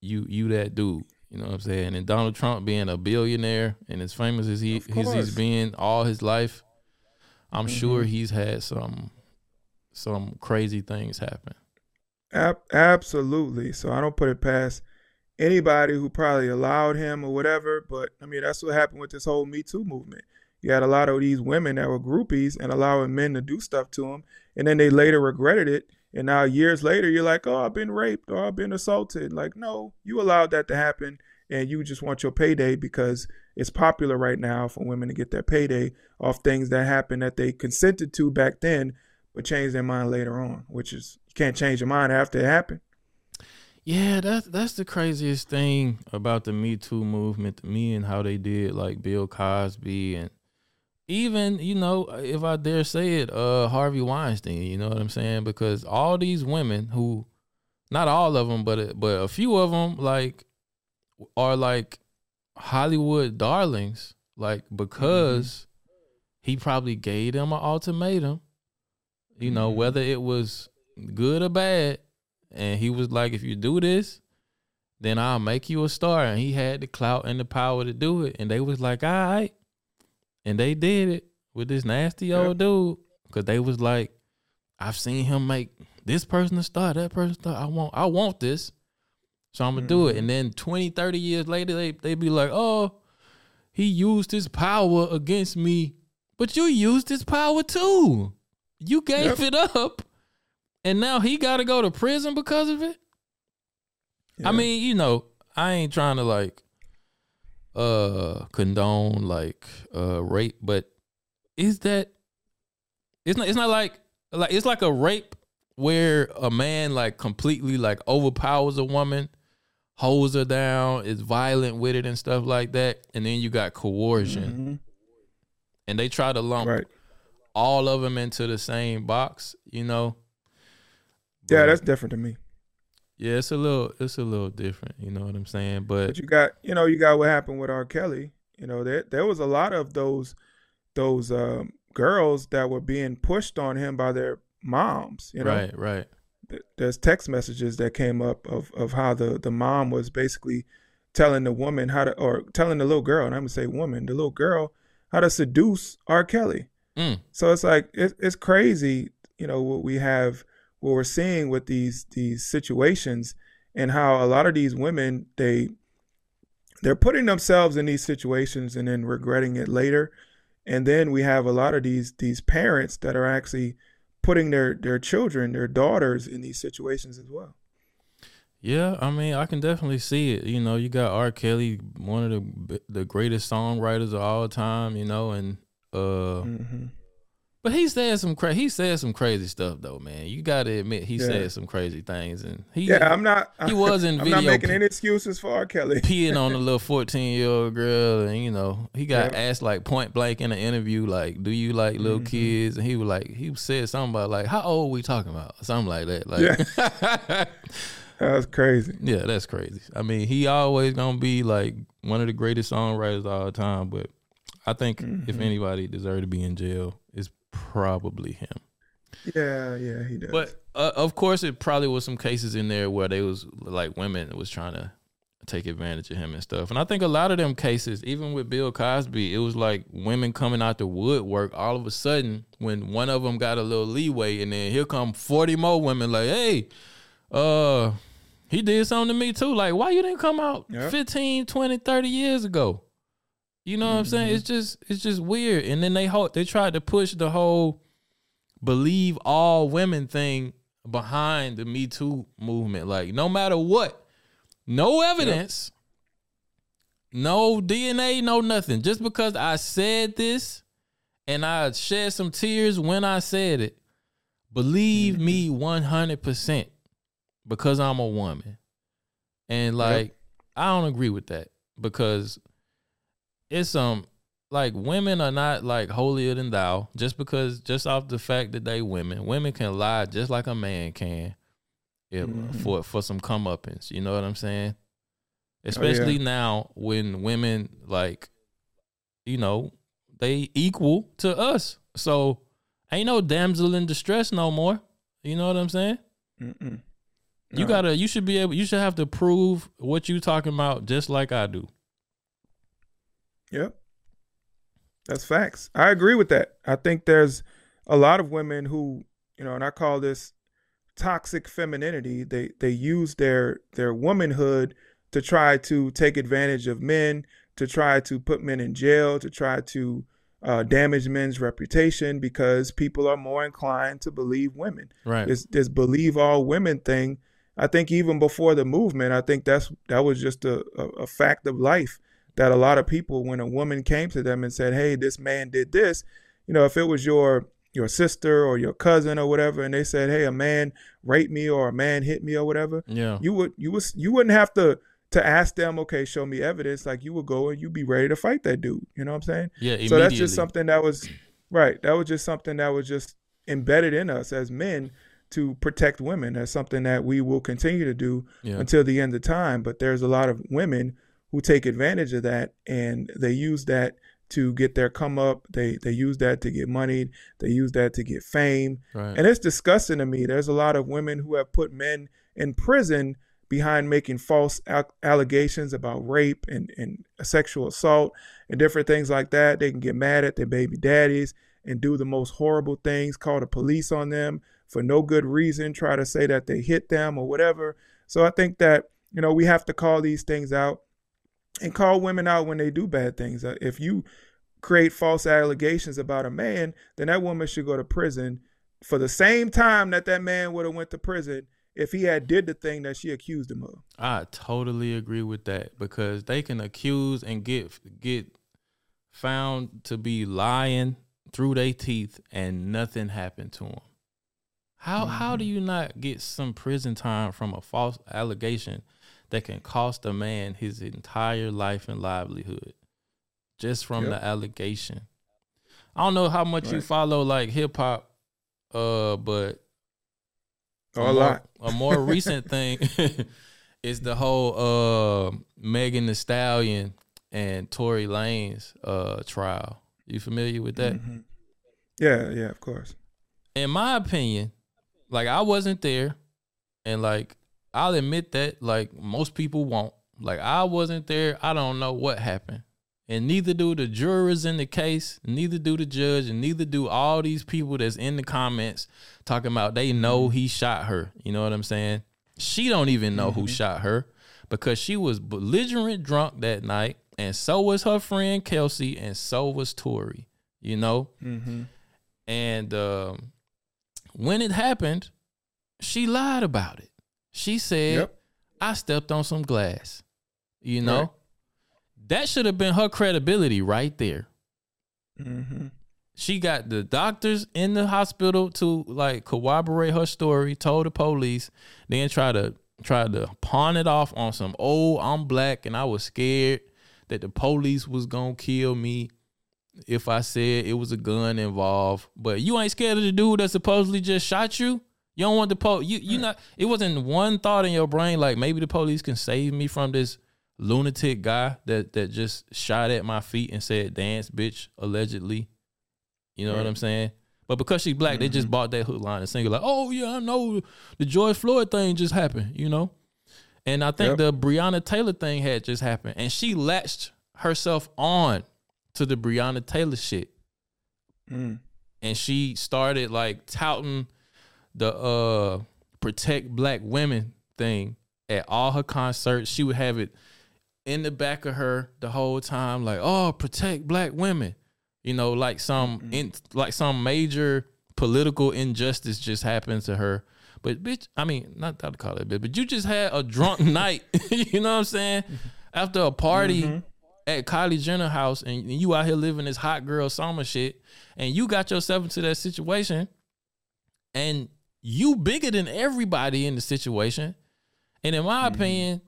you you that dude. You know what I'm saying? And Donald Trump being a billionaire and as famous as he as he's been all his life, I'm mm-hmm. sure he's had some some crazy things happen. Ab- absolutely. So I don't put it past anybody who probably allowed him or whatever. But I mean, that's what happened with this whole Me Too movement. You had a lot of these women that were groupies and allowing men to do stuff to them, and then they later regretted it. And now years later, you're like, oh, I've been raped or I've been assaulted. Like, no, you allowed that to happen and you just want your payday because it's popular right now for women to get their payday off things that happened that they consented to back then, but changed their mind later on, which is, you can't change your mind after it happened. Yeah, that's, that's the craziest thing about the Me Too movement to me and how they did like Bill Cosby and even, you know, if I dare say it, uh, Harvey Weinstein, you know what I'm saying? Because all these women who, not all of them, but but a few of them, like, are like Hollywood darlings, like, because mm-hmm. he probably gave them an ultimatum, you know, mm-hmm. whether it was good or bad. And he was like, if you do this, then I'll make you a star. And he had the clout and the power to do it. And they was like, all right. And they did it with this nasty old yep. dude because they was like, I've seen him make this person a star, that person a star. I want, I want this, so I'm gonna mm-hmm. do it. And then twenty, thirty years later, they they be like, oh, he used his power against me, but you used his power too. You gave yep. it up, and now he got to go to prison because of it. Yeah. I mean, you know, I ain't trying to like. uh condone like uh rape, but is that it's not it's not like like it's like a rape where a man like completely like overpowers a woman, holds her down, is violent with it and stuff like that, and then you got coercion. Mm-hmm. And they try to lump right. all of them into the same box, you know. Yeah, but, that's different to me. Yeah, it's a little, it's a little different. You know what I'm saying? But, but you got, you know, you got what happened with R. Kelly. You know, there there was a lot of those those um, girls that were being pushed on him by their moms. You know, right, right. There's text messages that came up of of how the the mom was basically telling the woman how to, or telling the little girl, and I'm gonna say woman, the little girl, how to seduce R. Kelly. Mm. So it's like it, it's crazy. You know what we have. What we're seeing with these these situations and how a lot of these women, they they're putting themselves in these situations and then regretting it later. And then we have a lot of these these parents that are actually putting their their children, their daughters in these situations as well. Yeah, I mean, I can definitely see it. You know, you got R. Kelly, one of the the greatest songwriters of all time, you know, and uh mm-hmm. But he said some cra- he said some crazy stuff though, man. You got to admit he yeah. said some crazy things, and he yeah, I'm not. He wasn't. I'm video not making any excuses for R. Kelly. Peeing on a little fourteen year old girl, and you know he got yeah. asked like point blank in an interview, like, "Do you like little mm-hmm. kids?" And he was like, he said something about like, "How old we talking about?" Something like that. Like, yeah. That's crazy. Yeah, that's crazy. I mean, he always gonna be like one of the greatest songwriters of all time, but I think mm-hmm. if anybody deserved to be in jail, it's probably him. Yeah, yeah, he does. But uh, of course, it probably was some cases in there where they was like women was trying to take advantage of him and stuff. And I think a lot of them cases, even with Bill Cosby, it was like women coming out the woodwork all of a sudden when one of them got a little leeway, and then here come forty more women like, hey, uh, he did something to me too. Like, why you didn't come out yep. fifteen, twenty, thirty years ago? You know what mm-hmm. I'm saying? It's just it's just weird. And then they hope they tried to push the whole believe all women thing behind the Me Too movement. Like, no matter what, no evidence, yep. no D N A, no nothing. Just because I said this and I shed some tears when I said it, believe mm-hmm. me one hundred percent because I'm a woman. And like, yep. I don't agree with that because it's um like women are not like holier than thou just because just off the fact that they women. Women can lie just like a man can if, mm-hmm. for for some comeuppance. You know what I'm saying? Especially oh, yeah. now when women like, you know, they equal to us. So ain't no damsel in distress no more. You know what I'm saying? Mm-mm. You gotta, you should be able, you should have to prove what you talking about just like I do. Yep. That's facts. I agree with that. I think there's a lot of women who, you know, and I call this toxic femininity. They they use their their womanhood to try to take advantage of men, to try to put men in jail, to try to uh, damage men's reputation because people are more inclined to believe women. Right. This this believe all women thing. I think even before the movement, I think that's that was just a, a, a fact of life that a lot of people, when a woman came to them and said, hey, this man did this, you know, if it was your your sister or your cousin or whatever, and they said, hey, a man raped me or a man hit me or whatever, yeah, you would you was you wouldn't have to to ask them, okay, show me evidence. Like you would go and you'd be ready to fight that dude. You know what I'm saying? Yeah. So that's just something that was right. That was just something that was just embedded in us as men to protect women. That's something that we will continue to do yeah. until the end of time. But there's a lot of women who take advantage of that, and they use that to get their come up. They they use that to get money. They use that to get fame. Right. And it's disgusting to me. There's a lot of women who have put men in prison behind making false al- allegations about rape and, and sexual assault and different things like that. They can get mad at their baby daddies and do the most horrible things, call the police on them for no good reason, try to say that they hit them or whatever. So I think that, you know, we have to call these things out and call women out when they do bad things. Uh, if you create false allegations about a man, then that woman should go to prison for the same time that that man would have went to prison if he had did the thing that she accused him of. I totally agree with that, because they can accuse and get get found to be lying through their teeth and nothing happened to them. How mm-hmm. how do you not get some prison time from a false allegation that can cost a man his entire life and livelihood just from yep. the allegation? I don't know how much right. you follow like hip hop, uh, but oh, a, a more, lot. a more recent thing is the whole uh, Megan Thee Stallion and Tory Lanez uh, trial. You familiar with that? Mm-hmm. Yeah, yeah, of course. In my opinion, like I wasn't there, and like I'll admit that, like most people won't. Like I wasn't there. I don't know what happened. And neither do the jurors in the case, neither do the judge, and neither do all these people that's in the comments talking about they know he shot her. You know what I'm saying? She don't even know mm-hmm. who shot her, because she was belligerent drunk that night, and so was her friend Kelsey, and so was Tory, you know? Mm-hmm. And um, when it happened, she lied about it. She said, yep. I stepped on some glass, you know? Right. That should have been her credibility right there. Mm-hmm. She got the doctors in the hospital to like corroborate her story, told the police, then try to try to pawn it off on some, oh, I'm black and I was scared that the police was gonna kill me if I said it was a gun involved. But you ain't scared of the dude that supposedly just shot you? You don't want the po you you not it wasn't one thought in your brain like maybe the police can save me from this lunatic guy that that just shot at my feet and said dance bitch allegedly. You know right. what I'm saying? But because she's black, mm-hmm. they just bought that hook, line, and single like, oh yeah, I know the George Floyd thing just happened, you know? And I think yep. the Breonna Taylor thing had just happened, and she latched herself on to the Breonna Taylor shit. Mm. And she started like touting the uh protect black women thing at all her concerts. She would have it in the back of her the whole time, like, oh, protect black women. You know, like some mm-hmm. in, like some major political injustice just happened to her. But bitch, I mean, not that to call it bitch, but you just had a drunk night, you know what I'm saying? After a party mm-hmm. at Kylie Jenner house, and, and you out here living this hot girl summer shit, and you got yourself into that situation, and you bigger than everybody in the situation. And in my mm-hmm. opinion,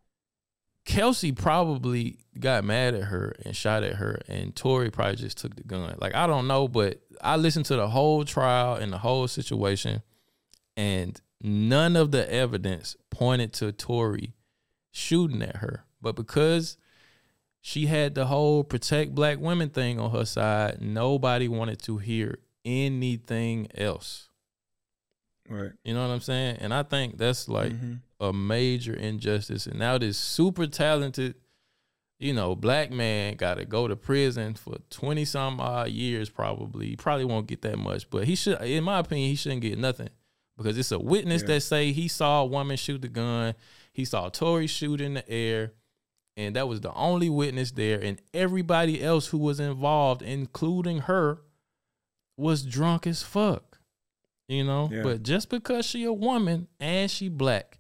Kelsey probably got mad at her and shot at her, and Tory probably just took the gun. Like, I don't know, but I listened to the whole trial and the whole situation, and none of the evidence pointed to Tory shooting at her. But because she had the whole protect black women thing on her side, nobody wanted to hear anything else. Right. You know what I'm saying? And I think that's like Mm-hmm. a major injustice. And now this super talented, you know, black man got to go to prison for twenty some odd years probably. He probably won't get that much, but he should, in my opinion, he shouldn't get nothing because it's a witness Yeah. that say he saw a woman shoot the gun. He saw Tory shoot in the air, and that was the only witness there. And everybody else who was involved, including her, was drunk as fuck. You know, Yeah. but just because she a woman and she black,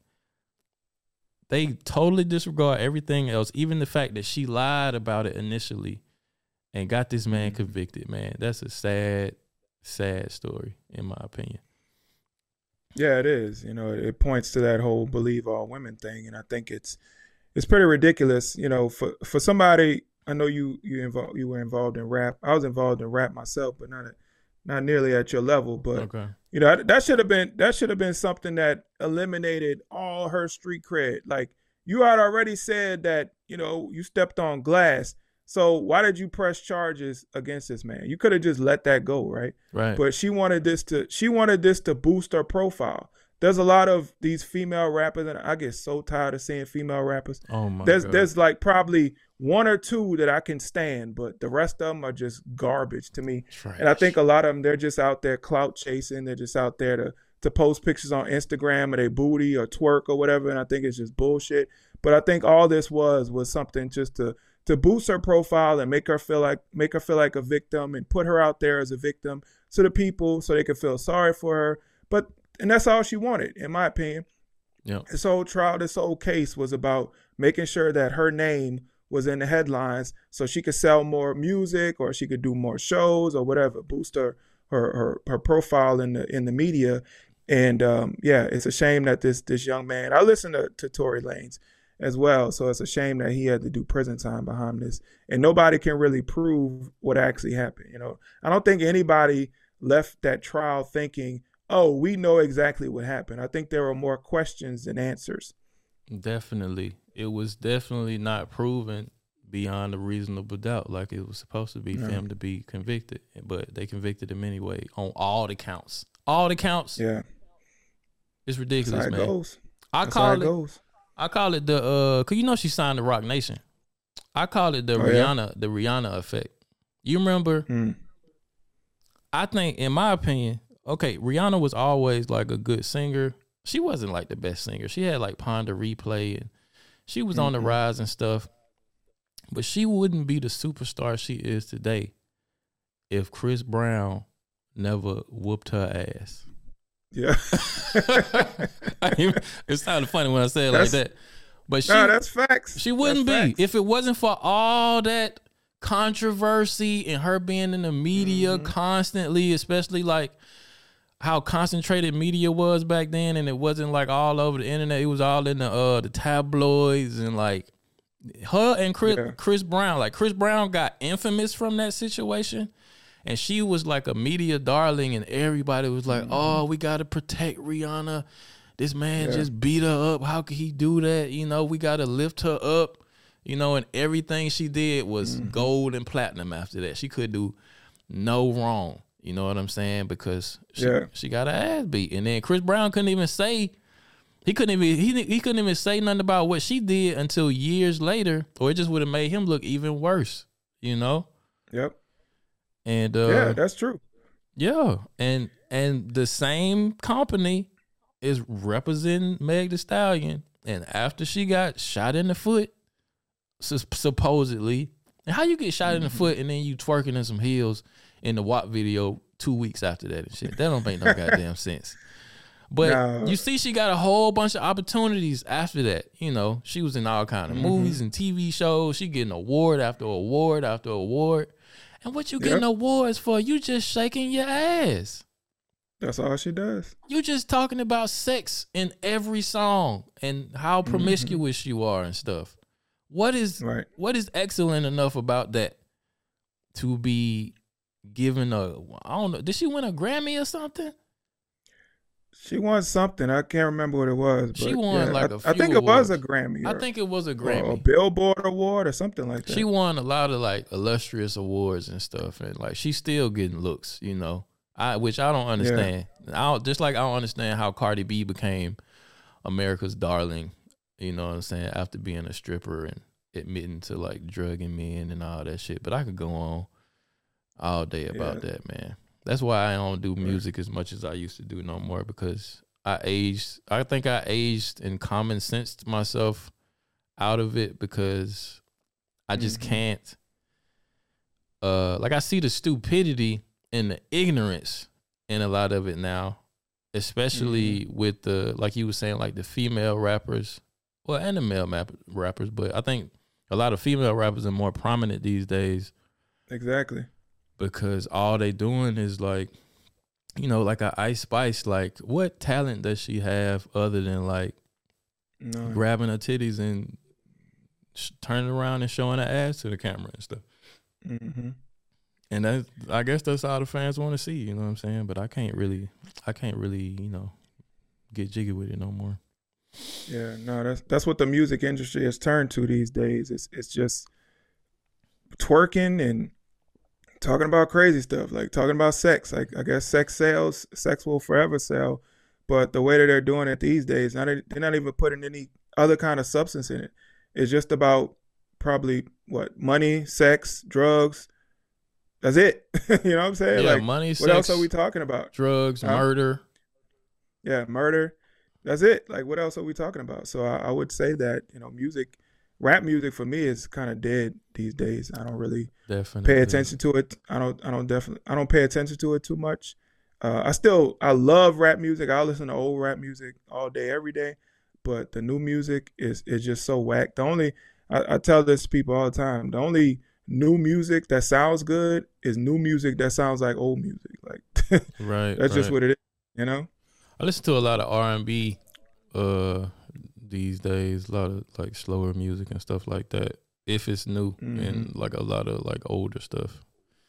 they totally disregard everything else, even the fact that she lied about it initially and got this man convicted, man. That's a sad, sad story, in my opinion. Yeah, it is. You know, it points to that whole believe all women thing, and I think it's it's pretty ridiculous. You know, for for somebody, I know you you involved you were involved in rap. I was involved in rap myself, but not at, not nearly at your level. But Okay. you know, that should have been that should have been something that eliminated all her street cred. Like, you had already said that, you know, you stepped on glass. So why did you press charges against this man? You could have just let that go, right? Right. But she wanted this to she wanted this to boost her profile. There's a lot of these female rappers, and I get so tired of seeing female rappers. Oh my There's God. there's like probably one or two that I can stand, but the rest of them are just garbage to me. Trash. And I think a lot of them, they're just out there clout chasing. They're just out there to to post pictures on Instagram of their booty or twerk or whatever. And I think it's just bullshit. But I think all this was was something just to to boost her profile and make her feel like make her feel like a victim and put her out there as a victim to the people so they could feel sorry for her. But and that's all she wanted, in my opinion. Yeah. This whole trial, this whole case was about making sure that her name was in the headlines so she could sell more music or she could do more shows or whatever, boost her her her, her profile in the in the media. And um, yeah, it's a shame that this this young man, I listened to, to Tory Lanez as well, so it's a shame that he had to do prison time behind this. And nobody can really prove what actually happened. You know, I don't think anybody left that trial thinking, oh, we know exactly what happened. I think there were more questions than answers. Definitely. It was definitely not proven beyond a reasonable doubt like it was supposed to be No. for him to be convicted. But they convicted him anyway on all the counts. All the counts. Yeah, It's that's ridiculous, how it man. goes. I That's how call it it goes. I call it the uh cause you know she signed the Rock Nation. I call it the Oh, yeah? Rihanna, the Rihanna effect. You remember, Mm. I think in my opinion, okay, Rihanna was always like a good singer. She wasn't like the best singer. She had like Ponder Replay and she was on the Mm-hmm. rise and stuff. But she wouldn't be the superstar she is today if Chris Brown never whooped her ass. Yeah. I mean, it sounded funny when I said it like That's- that. But she No, that's facts. She wouldn't That's be facts. if it wasn't for all that controversy and her being in the media Mm-hmm. constantly, especially like how concentrated media was back then, and it wasn't like all over the internet. It was all in the uh the tabloids and like her and Chris Yeah. Chris Brown. Like Chris Brown got infamous from that situation. And she was like a media darling, and everybody was like, "Oh, we gotta protect Rihanna. This man Yeah. just beat her up. How could he do that? You know, we gotta lift her up. You know." And everything she did was gold and platinum. After that, she could do no wrong. You know what I'm saying? Because she, Yeah. she got her ass beat, and then Chris Brown couldn't even say he couldn't even he he couldn't even say nothing about what she did until years later, or it just would have made him look even worse. You know. Yep. And uh, Yeah, that's true. Yeah, and and the same company is representing Meg Thee Stallion, and after she got shot in the foot, sus- supposedly, and how you get shot in the foot and then you twerking in some heels in the W A P video two weeks after that and shit, that don't make no goddamn sense. But No. you see, she got a whole bunch of opportunities after that. You know, she was in all kind of movies and T V shows. She getting award after award after award. And what you getting Yep. awards for? You just shaking your ass. That's all she does. You just talking about sex in every song and how promiscuous you are and stuff. What is Right. what is excellent enough about that to be given a I don't know, did she win a Grammy or something? She won something. I can't remember what it was. But She won, yeah, like, I a I few think it was a awards. Grammy. I or- think it was a or a Grammy. Billboard award or something like that. She won a lot of like illustrious awards and stuff, and like she's still getting looks, you know. I which I don't understand. Yeah. I don't, just like I don't understand how Cardi B became America's darling. You know what I'm saying? After being a stripper and admitting to like drugging men and all that shit. But I could go on all day about yeah. that, man. That's why I don't do music as much as I used to do no more, because I aged. I think I aged and common sensed myself out of it, because I just mm-hmm. can't. Uh, like I see the stupidity and the ignorance in a lot of it now, especially mm-hmm. with the, like you were saying, like the female rappers, well, and the male map- rappers. But I think a lot of female rappers are more prominent these days. Exactly. Because all they doing is like, you know, like a Ice Spice. Like, what talent does she have other than like no. grabbing her titties and sh- turning around and showing her ass to the camera and stuff? Mm-hmm. And that, I guess that's all the fans want to see. You know what I'm saying? But I can't really, I can't really, you know, get jiggy with it no more. Yeah, no, that's that's what the music industry has turned to these days. It's it's just twerking and talking about crazy stuff, like talking about sex. Like, I guess sex sells, sex will forever sell. But the way that they're doing it these days, not, they're not even putting any other kind of substance in it. It's just about probably what, money, sex, drugs. That's it. You know what I'm saying? Yeah, like, money, what sex, else are we talking about? Drugs, huh? murder. Yeah, murder. That's it. Like, what else are we talking about? So I, I would say that, you know, music, rap music for me is kind of dead these days. I don't really definitely pay attention to it. I don't. I don't definitely. I don't pay attention to it too much. Uh, I still. I love rap music. I listen to old rap music all day, every day. But the new music is is just so whack. The only I, I tell this to people all the time. The only new music that sounds good is new music that sounds like old music. Like right. That's right. just what it is. You know. I listen to a lot of R and B uh, these days, a lot of like slower music and stuff like that, if it's new, mm-hmm. and like a lot of like older stuff.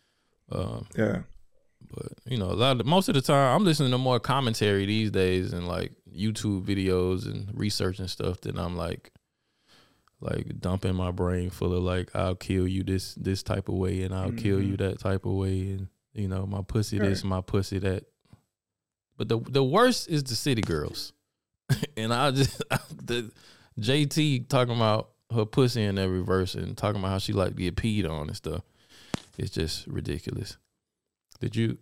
Um, yeah. But, you know, a lot of, most of the time I'm listening to more commentary these days and like YouTube videos and research and stuff than I'm like, like dumping my brain full of like, I'll kill you this, this type of way and I'll mm-hmm. kill you that type of way. And, you know, my pussy sure. this, my pussy that. But the the worst is the city girls. And I just, I, the J T talking about her pussy in every verse and talking about how she like to get peed on and stuff. It's just ridiculous. Did you,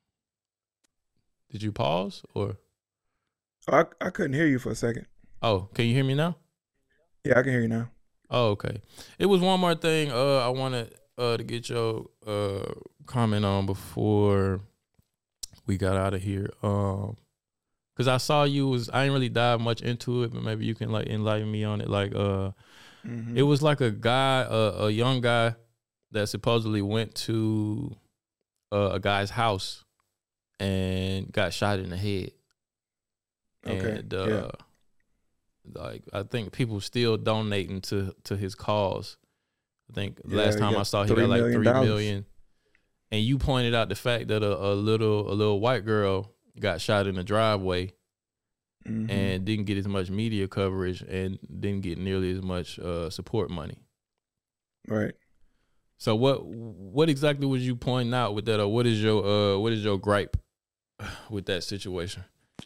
did you pause or? Oh, I, I couldn't hear you for a second. Oh, can you hear me now? Yeah, I can hear you now. Oh, okay. It was one more thing uh, I wanted uh, to get your uh, comment on before we got out of here. Um, Cause I saw you was I didn't really dive much into it, but maybe you can like enlighten me on it. Like, uh, mm-hmm. it was like a guy, uh, a young guy that supposedly went to uh, a guy's house and got shot in the head. Okay. And uh, yeah. like I think people still donating to to his cause. I think yeah, last time I saw he got like three dollars. million. And you pointed out the fact that a, a little a little white girl got shot in the driveway mm-hmm. and didn't get as much media coverage and didn't get nearly as much uh, support money. Right. So what what exactly was you pointing out with that, or what is your uh what is your gripe with that situation?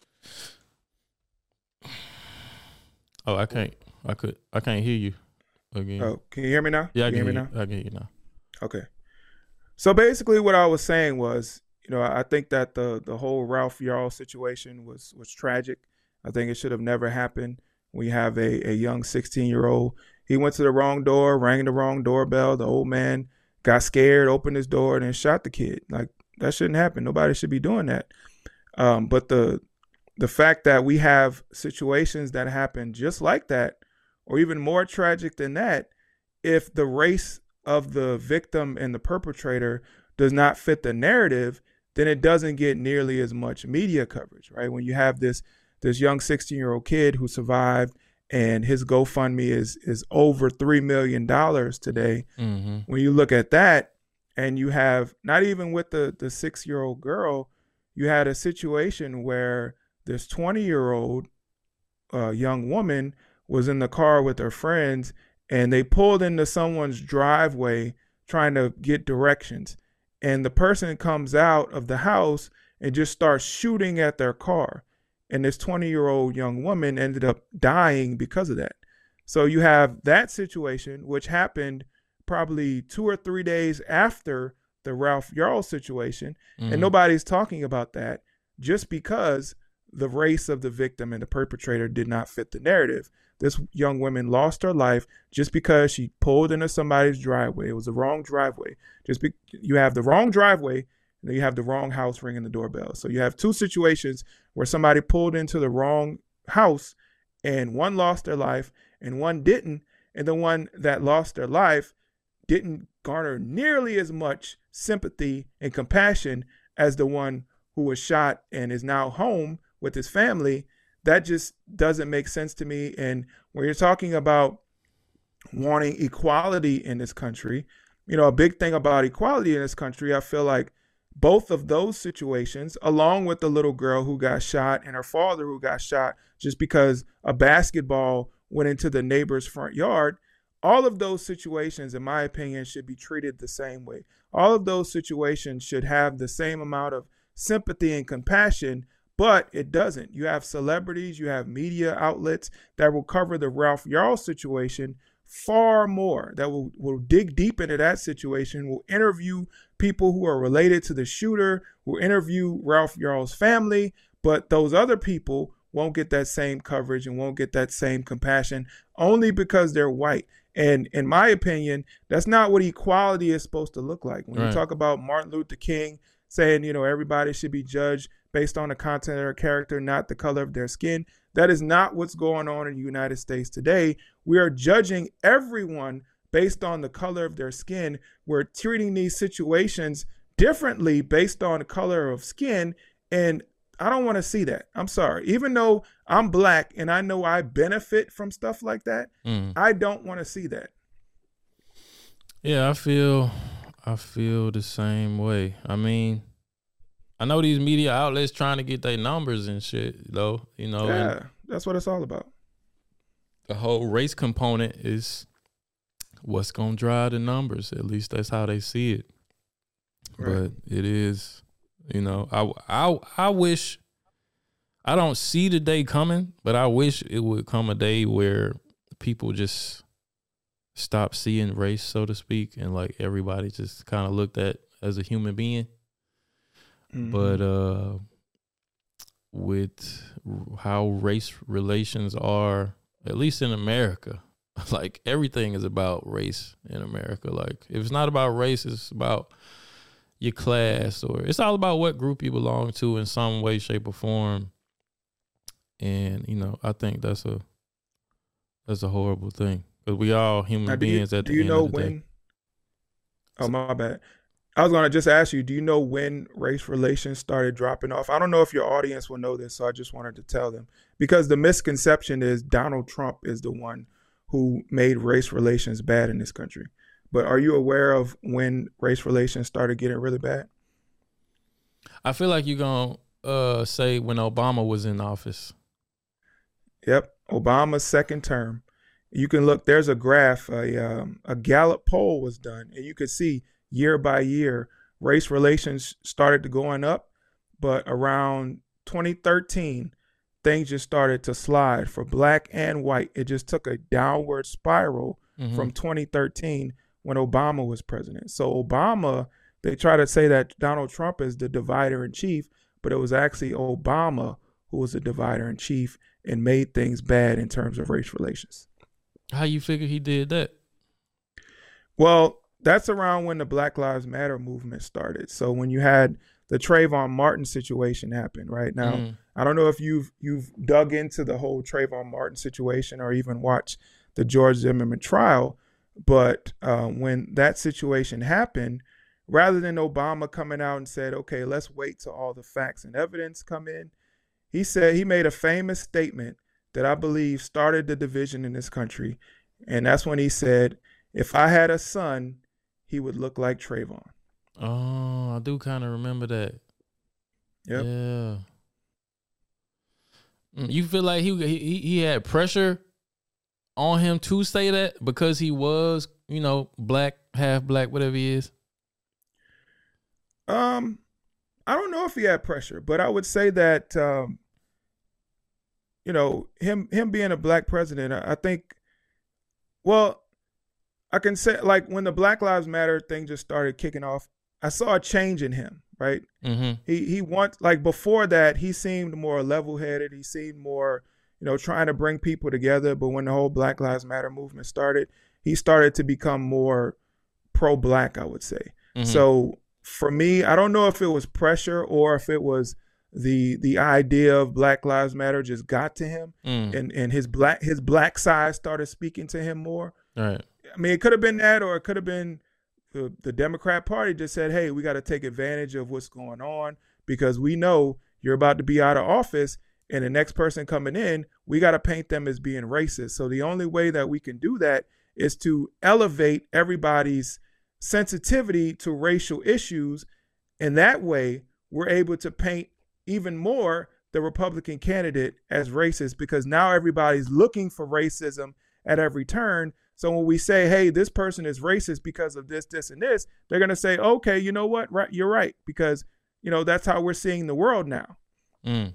Oh, I can't. I could. I can't hear you again. Oh, can you hear me now? Yeah, I can, can hear me you. now. I can hear you now. Okay. So basically, what I was saying was, you know, I think that the the whole Ralph Yarl situation was was tragic. I think it should have never happened. We have a a young sixteen year old. He went to the wrong door, rang the wrong doorbell. The old man got scared, opened his door, and then shot the kid. Like, that shouldn't happen. Nobody should be doing that. Um, but the the fact that we have situations that happen just like that, or even more tragic than that, if the race of the victim and the perpetrator does not fit the narrative, then it doesn't get nearly as much media coverage, right? When you have this this young sixteen year old kid who survived and his GoFundMe is is over three million dollars today. Mm-hmm. When you look at that, and you have not even with the the six year old girl, you had a situation where this twenty year old uh, young woman was in the car with her friends, and they pulled into someone's driveway trying to get directions. And the person comes out of the house and just start shooting at their car. And this twenty-year-old young woman ended up dying because of that. So you have that situation, which happened probably two or three days after the Ralph Yarl situation, mm-hmm. and nobody's talking about that just because the race of the victim and the perpetrator did not fit the narrative. This young woman lost her life just because she pulled into somebody's driveway. It was the wrong driveway. Just be, you have the wrong driveway, and then you have the wrong house ringing the doorbell. So you have two situations where somebody pulled into the wrong house, and one lost their life and one didn't. And the one that lost their life didn't garner nearly as much sympathy and compassion as the one who was shot and is now home with his family. That just doesn't make sense to me. And when you're talking about wanting equality in this country, you know, a big thing about equality in this country, I feel like both of those situations, along with the little girl who got shot and her father who got shot just because a basketball went into the neighbor's front yard, all of those situations, in my opinion, should be treated the same way. All of those situations should have the same amount of sympathy and compassion, but it doesn't. You have celebrities, you have media outlets that will cover the Ralph Yarl situation far more, that will, will dig deep into that situation, will interview people who are related to the shooter, will interview Ralph Yarl's family, but those other people won't get that same coverage and won't get that same compassion only because they're white. And in my opinion, that's not what equality is supposed to look like. When right. you talk about Martin Luther King saying, you know, everybody should be judged based on the content of their character, not the color of their skin, that is not what's going on in the United States today. We are judging everyone based on the color of their skin. We're treating these situations differently based on the color of skin. And I don't want to see that. I'm sorry. Even though I'm black and I know I benefit from stuff like that, mm. I don't want to see that. Yeah, I feel I feel the same way. I mean, I know these media outlets trying to get their numbers and shit, though, you know. Yeah, that's what it's all about. The whole race component is what's going to drive the numbers. At least that's how they see it. Right. But it is, you know, I, I, I wish, I don't see the day coming, but I wish it would come a day where people just stop seeing race, so to speak, and like everybody just kind of looked at as a human being. Mm-hmm. But uh, with how race relations are, at least in America, like everything is about race in America. Like if it's not about race, it's about your class, or it's all about what group you belong to in some way, shape, or form. And you know, I think that's a that's a horrible thing because we all human now, beings. You, at the do you end know of the when? Day. Oh my bad. I was gonna just ask you, do you know when race relations started dropping off? I don't know if your audience will know this, so I just wanted to tell them. Because the misconception is Donald Trump is the one who made race relations bad in this country. But are you aware of when race relations started getting really bad? I feel like you're gonna uh, say when Obama was in office. Yep, Obama's second term. You can look, there's a graph, a, um, a Gallup poll was done, and you could see year by year, race relations started to going up, but around twenty thirteen, things just started to slide for black and white. It just took a downward spiral mm-hmm. from twenty thirteen when Obama was president. So Obama, they try to say that Donald Trump is the divider in chief, but it was actually Obama who was the divider in chief and made things bad in terms of race relations. How you figure he did that? Well, that's around when the Black Lives Matter movement started. So when you had the Trayvon Martin situation happen, right now, mm. I don't know if you've you've dug into the whole Trayvon Martin situation or even watched the George Zimmerman trial, but uh, when that situation happened, rather than Obama coming out and said, okay, let's wait till all the facts and evidence come in, he said he made a famous statement that I believe started the division in this country. And that's when he said, if I had a son, he would look like Trayvon. Oh, I do kind of remember that. Yep. Yeah. You feel like he, he he had pressure on him to say that because he was, you know, black, half black, whatever he is? Um, I don't know if he had pressure, but I would say that um, you know him him being a black president, I, I think. Well, I can say like when the Black Lives Matter thing just started kicking off, I saw a change in him. Right? Mm-hmm. He he wants like before that he seemed more level headed. He seemed more you know trying to bring people together. But when the whole Black Lives Matter movement started, he started to become more pro-black, I would say. Mm-hmm. So for me, I don't know if it was pressure or if it was the the idea of Black Lives Matter just got to him, mm. and and his black his black side started speaking to him more. Right. I mean, it could have been that, or it could have been the, the Democrat Party just said, "Hey, we got to take advantage of what's going on because we know you're about to be out of office, and the next person coming in, we got to paint them as being racist. So the only way that we can do that is to elevate everybody's sensitivity to racial issues, and that way we're able to paint even more the Republican candidate as racist because now everybody's looking for racism at every turn. So when we say, hey, this person is racist because of this, this, and this, they're going to say, okay, you know what? Right, you're right. Because, you know, that's how we're seeing the world now. Mm.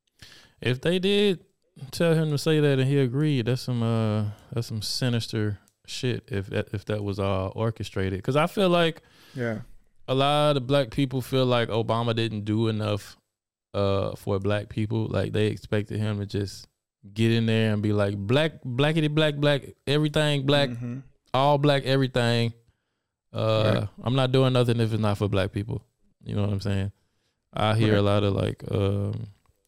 If they did tell him to say that and he agreed, that's some uh, that's some sinister shit if that, if that was all orchestrated. Because I feel like yeah, a lot of black people feel like Obama didn't do enough uh, for black people. Like they expected him to just get in there and be like black, blackity black, black, everything black, mm-hmm. all black, everything. Uh, right. I'm not doing nothing if it's not for black people. You know what I'm saying? I hear right. a lot of like um,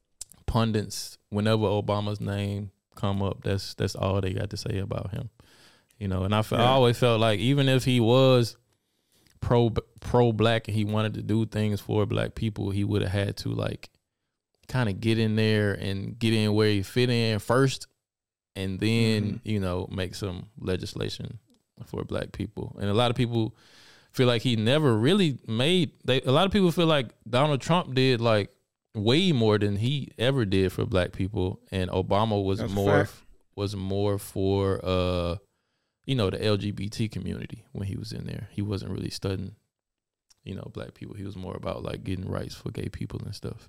pundits whenever Obama's name come up. That's that's all they got to say about him. You know, and I, felt, yeah. I always felt like even if he was pro pro black and he wanted to do things for black people, he would have had to like kind of get in there and get in where he fit in first, and then mm-hmm. you know make some legislation for black people. And a lot of people feel like he never really made. They a lot of people feel like Donald Trump did like way more than he ever did for black people, and Obama was That's more was more for uh you know the L G B T community when he was in there. He wasn't really studying you know black people. He was more about like getting rights for gay people and stuff.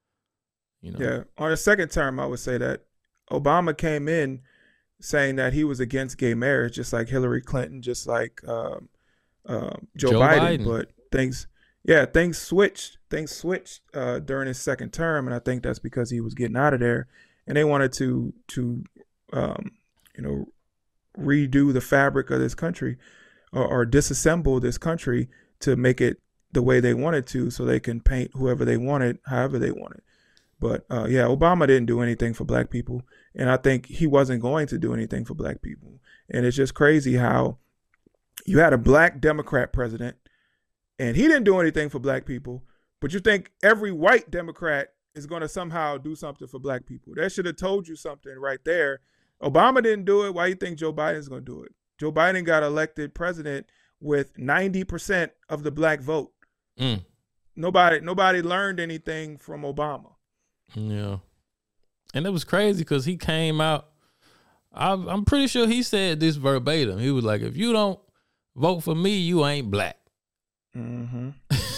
You know? Yeah. On the second term, I would say that Obama came in saying that he was against gay marriage, just like Hillary Clinton, just like um, um, Joe, Joe Biden. Biden. But things, yeah, things switched. Things switched uh, during his second term, and I think that's because he was getting out of there, and they wanted to to um, you know redo the fabric of this country or, or disassemble this country to make it the way they wanted to, so they can paint whoever they wanted, however they wanted. But uh, yeah, Obama didn't do anything for black people. And I think he wasn't going to do anything for black people. And it's just crazy how you had a black Democrat president and he didn't do anything for black people. But you think every white Democrat is going to somehow do something for black people. That should have told you something right there. Obama didn't do it. Why do you think Joe Biden's going to do it? Joe Biden got elected president with ninety percent of the black vote. Mm. Nobody, nobody learned anything from Obama. Yeah. And it was crazy because he came out, I, I'm pretty sure he said this verbatim. He was like, if you don't vote for me, you ain't black. Mm-hmm.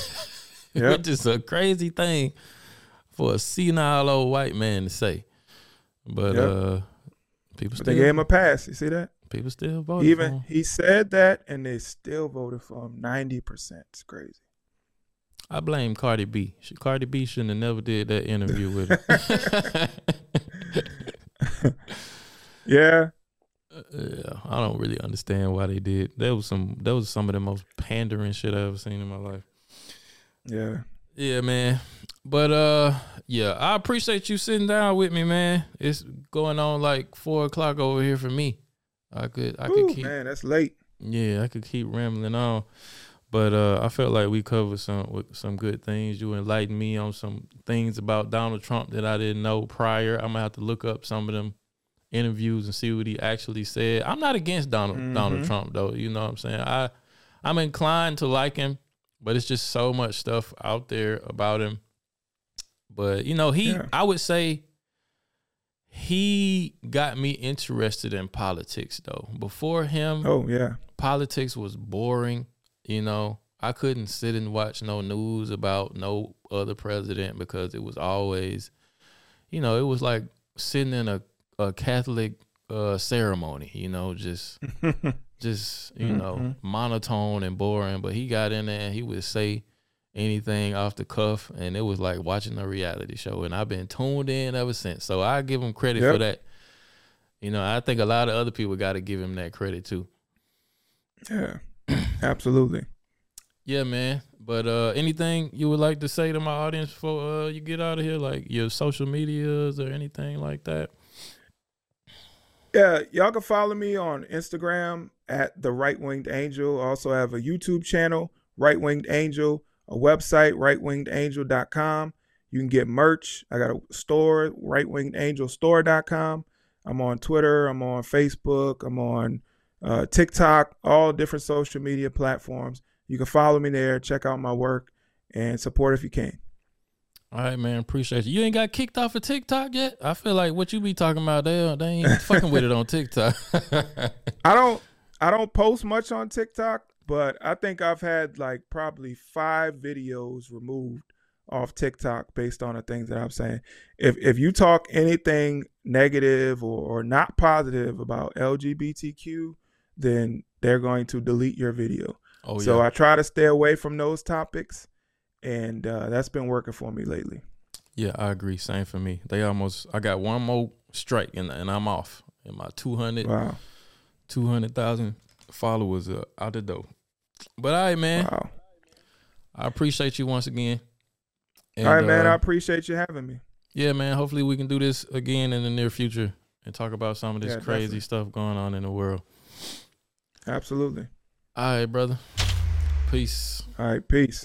Yep. Which is a crazy thing for a senile old white man to say. But yep. uh, people but still. They gave him a pass. You see that? People still voted Even for him. He said that and they still voted for him ninety percent. It's crazy. I blame Cardi B. Cardi B shouldn't have never did that interview with him. yeah. Uh, yeah, I don't really understand why they did. That was some. That was some of the most pandering shit I ever seen in my life. Yeah. Yeah, man. But uh, yeah, I appreciate you sitting down with me, man. It's going on like four o'clock over here for me. I could, I Ooh, could keep. Man, that's late. Yeah, I could keep rambling on. But uh, I felt like we covered some some good things. You enlightened me on some things about Donald Trump that I didn't know prior. I'm gonna have to look up some of them interviews and see what he actually said. I'm not against Donald mm-hmm. Donald Trump though. You know what I'm saying? I I'm inclined to like him, but it's just so much stuff out there about him. But you know, he yeah. I would say he got me interested in politics though. Before him, oh yeah, politics was boring. You know, I couldn't sit and watch no news about no other president because it was always, you know, it was like sitting in a, a Catholic uh, ceremony, you know, just just, you mm-hmm. know, monotone and boring. But he got in there and he would say anything off the cuff, and it was like watching a reality show. And I've been tuned in ever since. So I give him credit yep. for that. You know, I think a lot of other people got to give him that credit too. Yeah, absolutely. Yeah, man. But uh, anything you would like to say to my audience before uh, you get out of here, like your social medias or anything like that? Yeah, y'all can follow me on Instagram at the Right Winged Angel. I also have a YouTube channel, Right Winged Angel, a website, right winged angel dot com. You can get merch. I got a store, right winged angel store dot com. I'm on Twitter. I'm on Facebook. I'm on uh, TikTok, all different social media platforms. You can follow me there, check out my work, and support if you can. All right, man. Appreciate you. You ain't got kicked off of TikTok yet? I feel like what you be talking about, they, they ain't fucking with it on TikTok. I don't I don't post much on TikTok, but I think I've had like probably five videos removed off TikTok based on the things that I'm saying. If if you talk anything negative or, or not positive about L G B T Q, then they're going to delete your video. Oh, so yeah. I try to stay away from those topics, and uh, that's been working for me lately. Yeah, I agree. Same for me. They almost, I got one more strike and, and I'm off. And my two hundred, wow. two hundred thousand followers are out the door. But all right, man. Wow. I appreciate you once again. And, all right, man. Uh, I appreciate you having me. Yeah, man. Hopefully we can do this again in the near future and talk about some of this yeah, crazy definitely. stuff going on in the world. Absolutely. All right, brother. Peace. All right, peace.